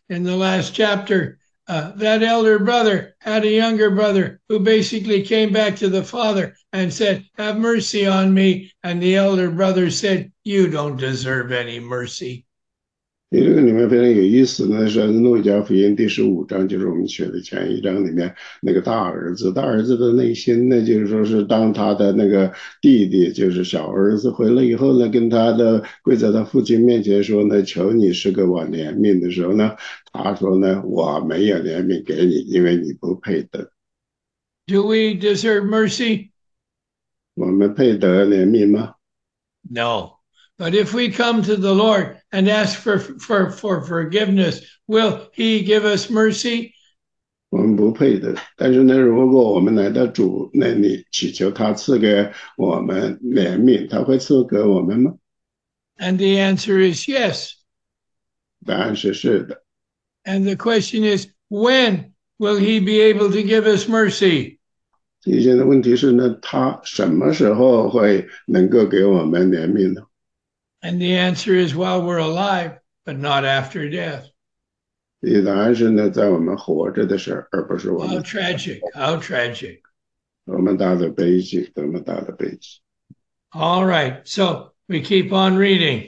S1: in the last chapter, that elder brother had a younger brother who basically came back to the father and said, "Have mercy on me." And the elder brother said, "You don't deserve any mercy."
S2: 这个里面非常有意思呢，是路加福音第15章，就是我们学的前一章里面那个大儿子。大儿子的内心呢，就是说是当他的那个弟弟，就是小儿子回来以后呢，跟他的跪在他父亲面前说呢，求你施给我怜悯的时候呢，他说呢，我没有怜悯给你，因为你不配得。
S1: Do we deserve mercy?
S2: 我们配得怜悯吗？
S1: No. But if we come to the Lord and ask for forgiveness, will He give us mercy?
S2: 我们不配得。但是呢，如果我们来到主那里祈求他赐给我们怜悯，他会赐给我们吗？
S1: And the answer is yes.
S2: 答案是是的。
S1: And the question is, when will He be able to give us mercy?
S2: 现在问题是呢，他什么时候会能够给我们怜悯呢？
S1: And the answer is while we're alive, but not after death.
S2: 答案是呢，在我们活着的时候，而不是我
S1: How
S2: 们
S1: tragic, how tragic.
S2: 多么大的悲剧，多么大的悲剧。
S1: All right, so we keep on reading.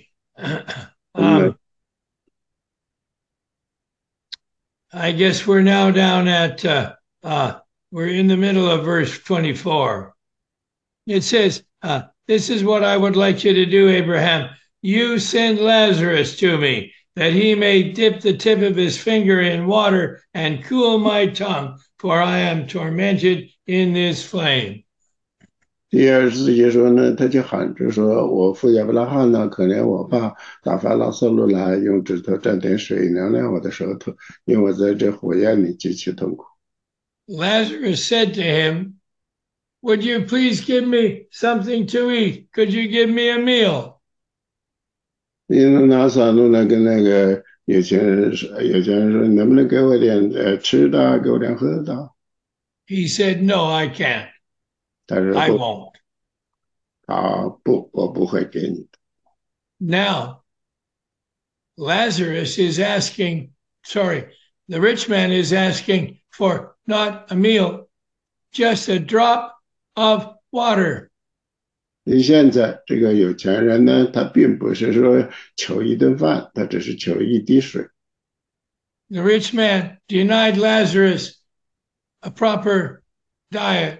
S1: I guess we're now down at, we're in the middle of verse 24. It says, this is what I would like you to do, Abraham. You send Lazarus to me, that he may dip the tip of his finger in water and cool my tongue, for I am tormented in this flame.
S2: 第24节说呢，他就喊着说：“我父亚伯拉罕呢，可怜我爸，打发拉撒路来，用指头蘸点水凉凉我的舌头，因为我在这火焰里极其痛苦。”
S1: Lazarus said to him, "Would you please give me something to eat? Could you give me a meal?"
S2: 因为拉撒路呢，跟那个有钱人说，你能不能给我点吃的，给我点喝的？
S1: He said, "No, I can't.
S2: 他说
S1: I
S2: 不，
S1: won't."
S2: 不，我不会给你的。
S1: Now, Lazarus is asking, the rich man is asking for not a meal, just a drop of water.
S2: 现在这个有钱人呢，他并不是说求一顿饭，他只是求一滴水。
S1: The rich man denied Lazarus a proper diet.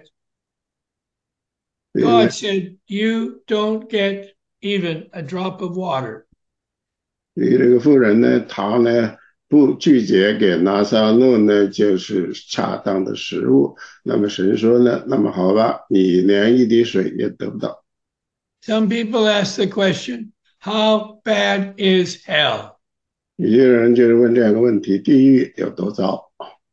S1: God said, "You don't get even a drop of water."
S2: 这个妇人呢，她呢不拒绝给拉撒路呢，就是恰当的食物。那么神说呢，那么好吧，你连一滴水也得不到。
S1: Some people ask the question, how bad is hell?
S2: 有些人就是问这样一个问题：地狱有多糟？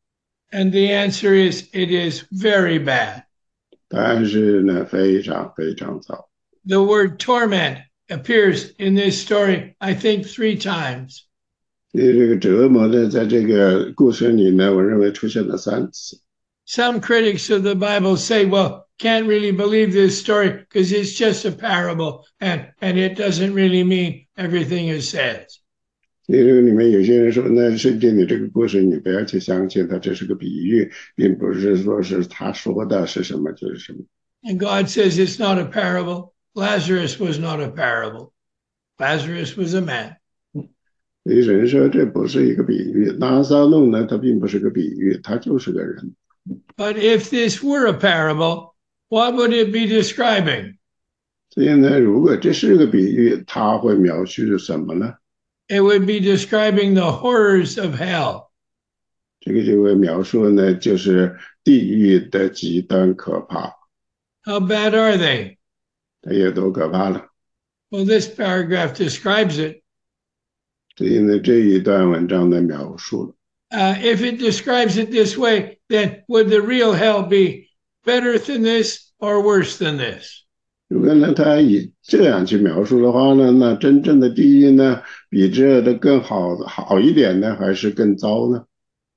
S1: And the answer is, it is very bad.
S2: 答案是呢，非常非常糟。
S1: The word torment appears in this story, I think, 3 times.
S2: 这个折磨呢，在这个故事里呢，我认为出现了3次。
S1: Some critics of the Bible say, well, can't really believe this story because it's just a parable and it doesn't really mean everything it says.
S2: 这个里面有些人说，那圣经里这个故事你不要去相信，它这是个比喻，并不是说是他说的是什么就是什么。
S1: And God says it's not a parable. Lazarus was not a parable. Lazarus was a man.
S2: 有人说这不是一个比喻，拉撒路呢，他并不是个比喻，他就是个人。
S1: But if this were a parable, what would it be describing?
S2: 所以呢，如果这是个比喻，他会描述什么呢？
S1: It would be describing the horrors of hell.
S2: 这个就会描述呢，就是地狱的极端可怕。
S1: How bad are they?
S2: 它有多可怕了？
S1: Well, this paragraph describes it.
S2: 所以呢，这一段文章的描述了。
S1: If it describes it this way, then would the real hell be better than this or worse than this?
S2: 如果呢，他以这样去描述的话呢，那真正的地狱呢，比这的更好一点呢，还是更糟呢？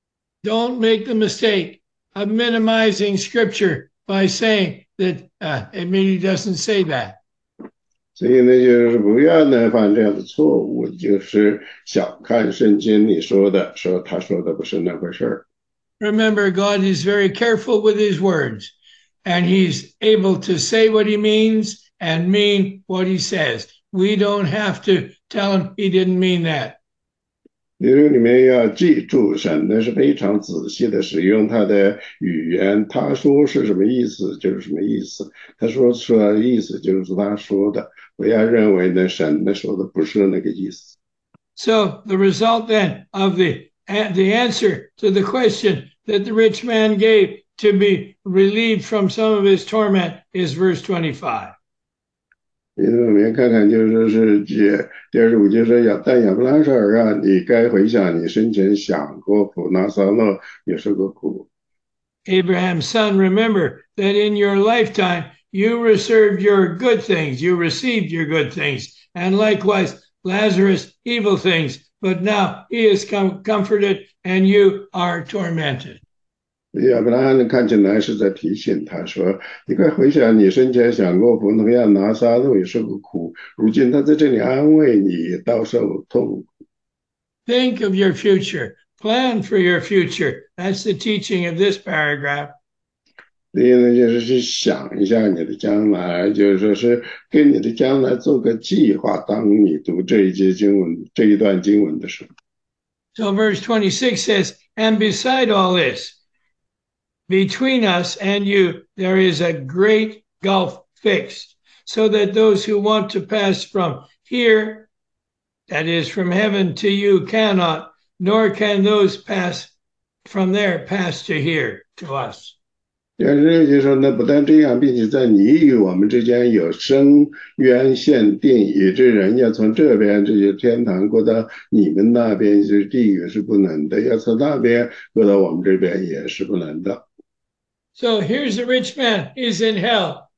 S1: Don't make the mistake of minimizing scripture by saying that it really doesn't say that.
S2: 所以呢，就是不要呢犯这样的错误，就是小看圣经里说的，说他说的不是那回事儿。
S1: Remember, God is very careful with his words, and he's able to say what he means and mean what he says. We don't have to tell him he didn't mean that.
S2: 因为里面要记住，神呢是非常仔细的使用他的语言，他说是什么意思就是什么意思，他说出来的意思就是他说的，不要认为呢神呢说的不是那个意思。
S1: So the result then of the answer to the question that the rich man gave to be relieved from some of his torment is verse 25.
S2: 因为我们看看，就是说是第25节说但亚伯拉罕儿啊，你该回想你生前享过苦，拿撒勒也受过苦。
S1: Abraham's son, remember that in your lifetime you received your good things, and likewise Lazarus evil things, but now he is comforted and you are tormented.
S2: 亚伯拉罕看起来是在提醒他说：“你快回想你生前享过福，同样拿撒勒也受过苦，如今他在这里安慰你，倒受痛苦。”
S1: Think of your future. Plan for your future. That's the teaching of this paragraph.
S2: 第一呢，就是去想一下你的将来，就是说是给你的将来做个计划。当你读这一节经文、这一段经文的时候，
S1: So verse 26 says, and beside all this, between us and you, there is a great gulf fixed, so that those who want to pass from here, that is from heaven to you, cannot, nor can those pass from there pass to here to us.
S2: 但是就说呢，不但这样，并且在你与我们之间有深渊限定，以致人要从这边这些天堂过到你们那边，就是地狱是不能的；要从那边过到我们这边也是不能的。
S1: So here's a rich man. He's in hell.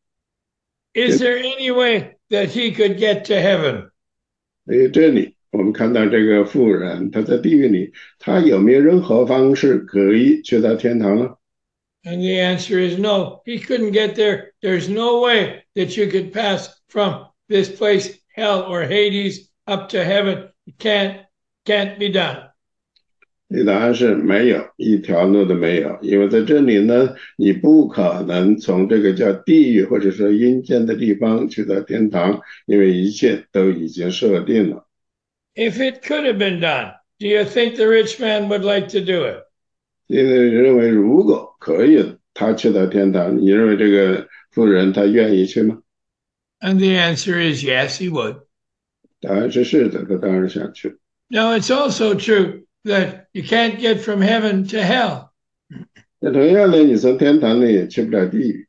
S1: Is there any way that he could get to heaven?
S2: 所以这里我们看到这个妇人，她在地狱里，她有没有任何方式可以去到天堂呢？
S1: And the answer is no. He couldn't get there. There's no way that you could pass from this place, hell or Hades, up to heaven. It can't be done.
S2: 答案是没有，一条路都没有，因为在这里呢，你不可能从这个叫地狱或者说阴间的地方去到天堂，因为一切都已经设定了。
S1: If it could have been done, do you think the rich man would like to do it?
S2: 因为认为如果可以，他去到天堂，你认为这个妇人她愿意去吗？
S1: And the answer is yes, he would.
S2: 答案是是的，他当然想去。
S1: Now, it's also true that you can't get from heaven to hell.
S2: 那同样呢，你从天堂里也去不了地狱。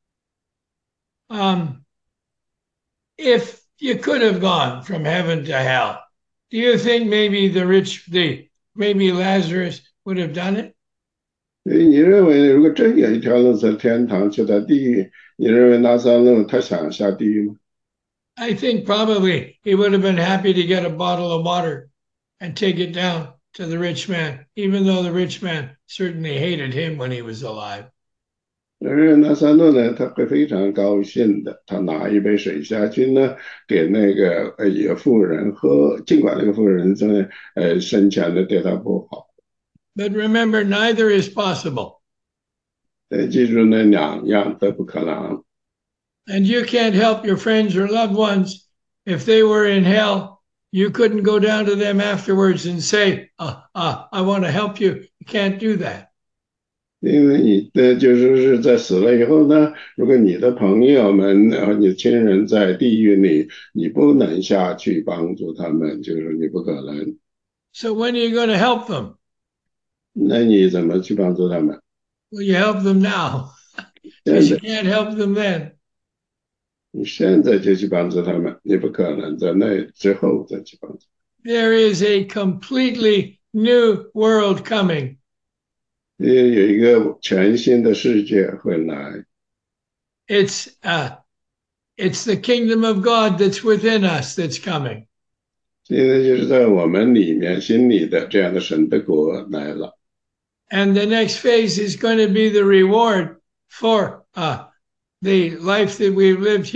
S1: If you could have gone from heaven to hell, do you think maybe maybe Lazarus would have done it?
S2: 所以你认为，如果真有一条路从天堂去到地狱，你认为拉萨路他想下地狱吗？
S1: I think probably he would have been happy to get a bottle of water and take it down to the rich man, even though the rich man certainly hated him when he was alive.
S2: 而拉萨路呢，他会非常高兴的，他拿一杯水下去呢，给那个一个妇人喝，尽管那个妇人真的生前的对他不好。
S1: But remember, neither is possible.
S2: 记住呢，两样都不可能。
S1: And you can't help your friends or loved ones if they were in hell. You couldn't go down to them afterwards and say, I want to help you. You can't do that.
S2: 因为你的就是在死了以后呢，如果你的朋友们和你的亲人在地狱里，你不能下去帮助他们，就是你不可能。
S1: So when are you going to help them?
S2: 那你怎么去帮助他们？
S1: Well, you help them now because you can't help them then.
S2: 你现在就去帮助他们，你不可能在那之后再去帮助。
S1: There is a completely new world coming.
S2: 有一个全新的世界会来。
S1: It's the kingdom of God that's within us that's coming.
S2: 现在就是在我们里面心里的这样的神的国来了。
S1: And the next phase is going to be the reward for the life that we've lived here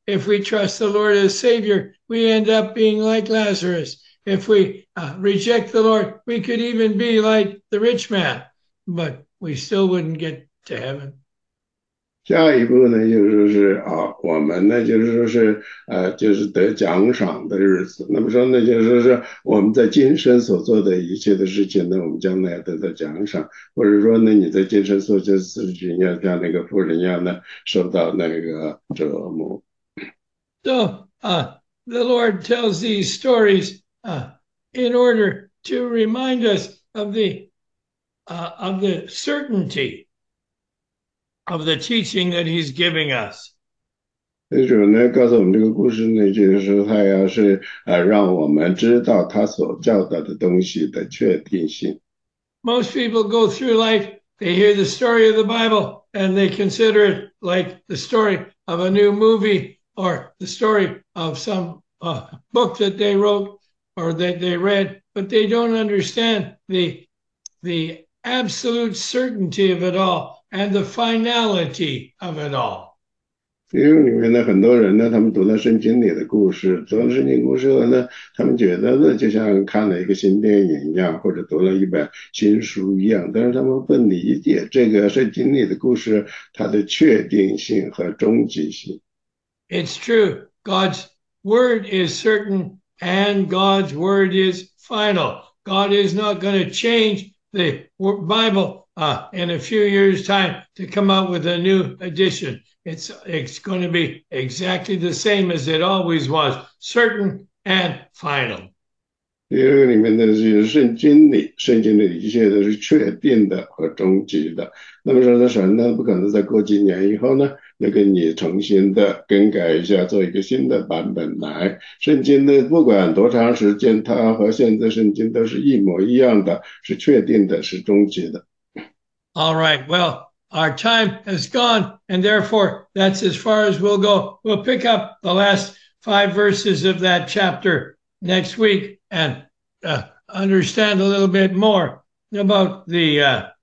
S1: if we trust the Lord as Savior, we end up being like Lazarus. If we reject the Lord, we could even be like the rich man, but we still wouldn't get to heaven.
S2: 下一步呢，就是说是我们呢，就是说是就是得奖赏的日子。那么说呢，就是说是我们在今生所做的一切的事情呢，我们将来得到奖赏，或者说呢，你在今生所做的事情要像那个妇人一样呢，受到那个折磨。
S1: So the Lord tells these stories in order to remind us of the certainty of the teaching that He's giving us.
S2: 主呢，告诉我们这个故事呢，就是说他要是让我们知道他所教导的东西的确定性。
S1: Most people go through life, they hear the story of the Bible, and they consider it like the story of a new movie or the story of some book that they wrote or that they read, but they don't understand the absolute certainty of it all and the finality of it all.
S2: 因为里面的很多人呢，他们读了圣经里的故事，读了圣经故事后呢，他们觉得呢，就像看了一个新电影一样，或者读了一本新书一样，但是他们不理解这个圣经里的故事它的确定性和终极性。
S1: It's true. God's word is certain and God's word is final. God is not going to change the Bible in a few years' time to come out with a new edition. It's going to be exactly the same as it always was, certain and final.
S2: 因为里面的是圣经里一切都是确定的和终极的。那么说的神呢，不可能在过几年以后呢，要给你重新的更改一下，做一个新的版本来。圣经呢，不管多长时间，它和现在圣经都是一模一样的，是确定的，是终极的。
S1: All right. Well, our time has gone, and therefore that's as far as we'll go. We'll pick up the last 5 verses of that chapter next week and understand a little bit more about the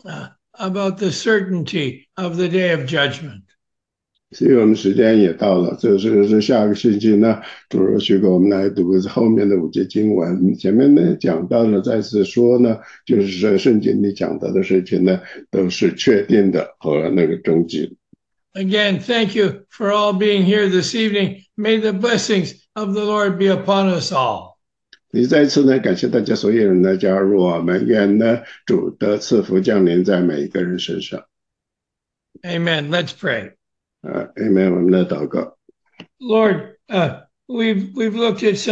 S1: certainty of the day of judgment.
S2: 所以我们时间也到了，就是下个星期呢，主若许给我们来读后面的5节经文。前面呢讲到了，再次说呢，就是说圣经里讲到的事情呢，都是确定的和那个终极。
S1: Again, thank you for all being here this evening. May the blessings of the Lord be upon us all.
S2: 你再次呢，感谢大家所有人的加入，我们愿呢主的赐福降临在每一个人身上。
S1: Amen. Let's pray.
S2: Amen. 我们来祷告。
S1: Lord, we've looked at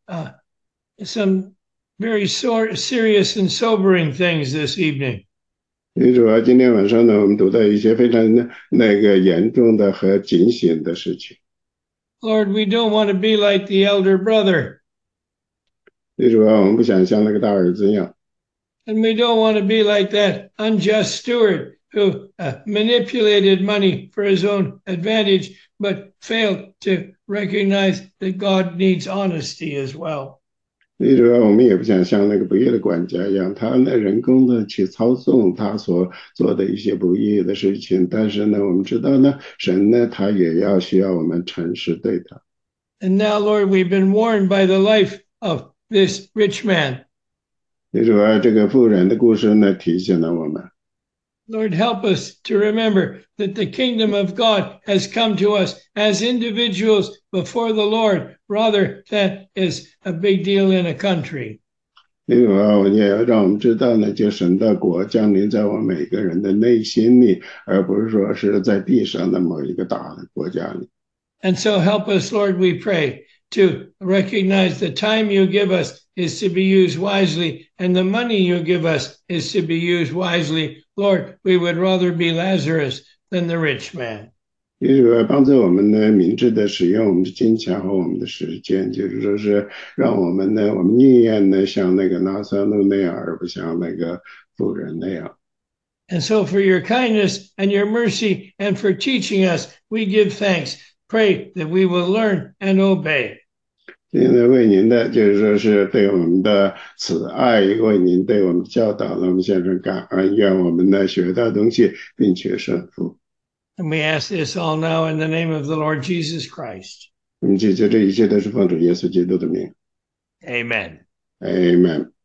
S1: some very serious and sobering things this evening.
S2: 主要今天晚上呢，我们读到一些非常那个严重的和警醒的事情。
S1: Lord, we don't want to be like the elder brother.
S2: 主要我们不想像那个大儿子一样。
S1: And we don't want to be like that unjust steward who manipulated money for his own advantage, but failed to recognize that God needs honesty as well.
S2: 主要我们也不想像那个不义的管家一样，他呢人工的去操纵他所做的一些不义的事情，但是呢，我们知道呢，神呢他也要需要我们诚实对他。
S1: And now, Lord, we've been warned by the life of this rich man.
S2: 主要这个妇人的故事呢，提醒了我们。
S1: Lord, help us to remember that the kingdom of God has come to us as individuals before the Lord, rather than as a big deal in a country.
S2: 也要让我们知道呢，就神的国降临在我们每个人的内心里，而不是说是在地上的某一个大的国家里。
S1: And so help us, Lord, we pray, to recognize the time you give us is to be used wisely, and the money you give us is to be used wisely. Lord, we would rather be Lazarus than the rich man.
S2: 也主要帮助我们呢，明智的使用我们的金钱和我们的时间，就是说是让我们呢，我们宁愿呢像那个拿撒路那样，而不像那个妇人那样。
S1: And so for your kindness and your mercy and for teaching us, we give thanks. Pray that we will learn and obey.
S2: 现在为您的就是说是对我们的慈爱，为您对我们教导，我们献上感恩，愿我们呢学到东西并且顺服。
S1: And we ask this all now in the name of the Lord Jesus Christ.
S2: 我们解决这一切都是奉主耶稣基督的名。
S1: Amen.
S2: Amen.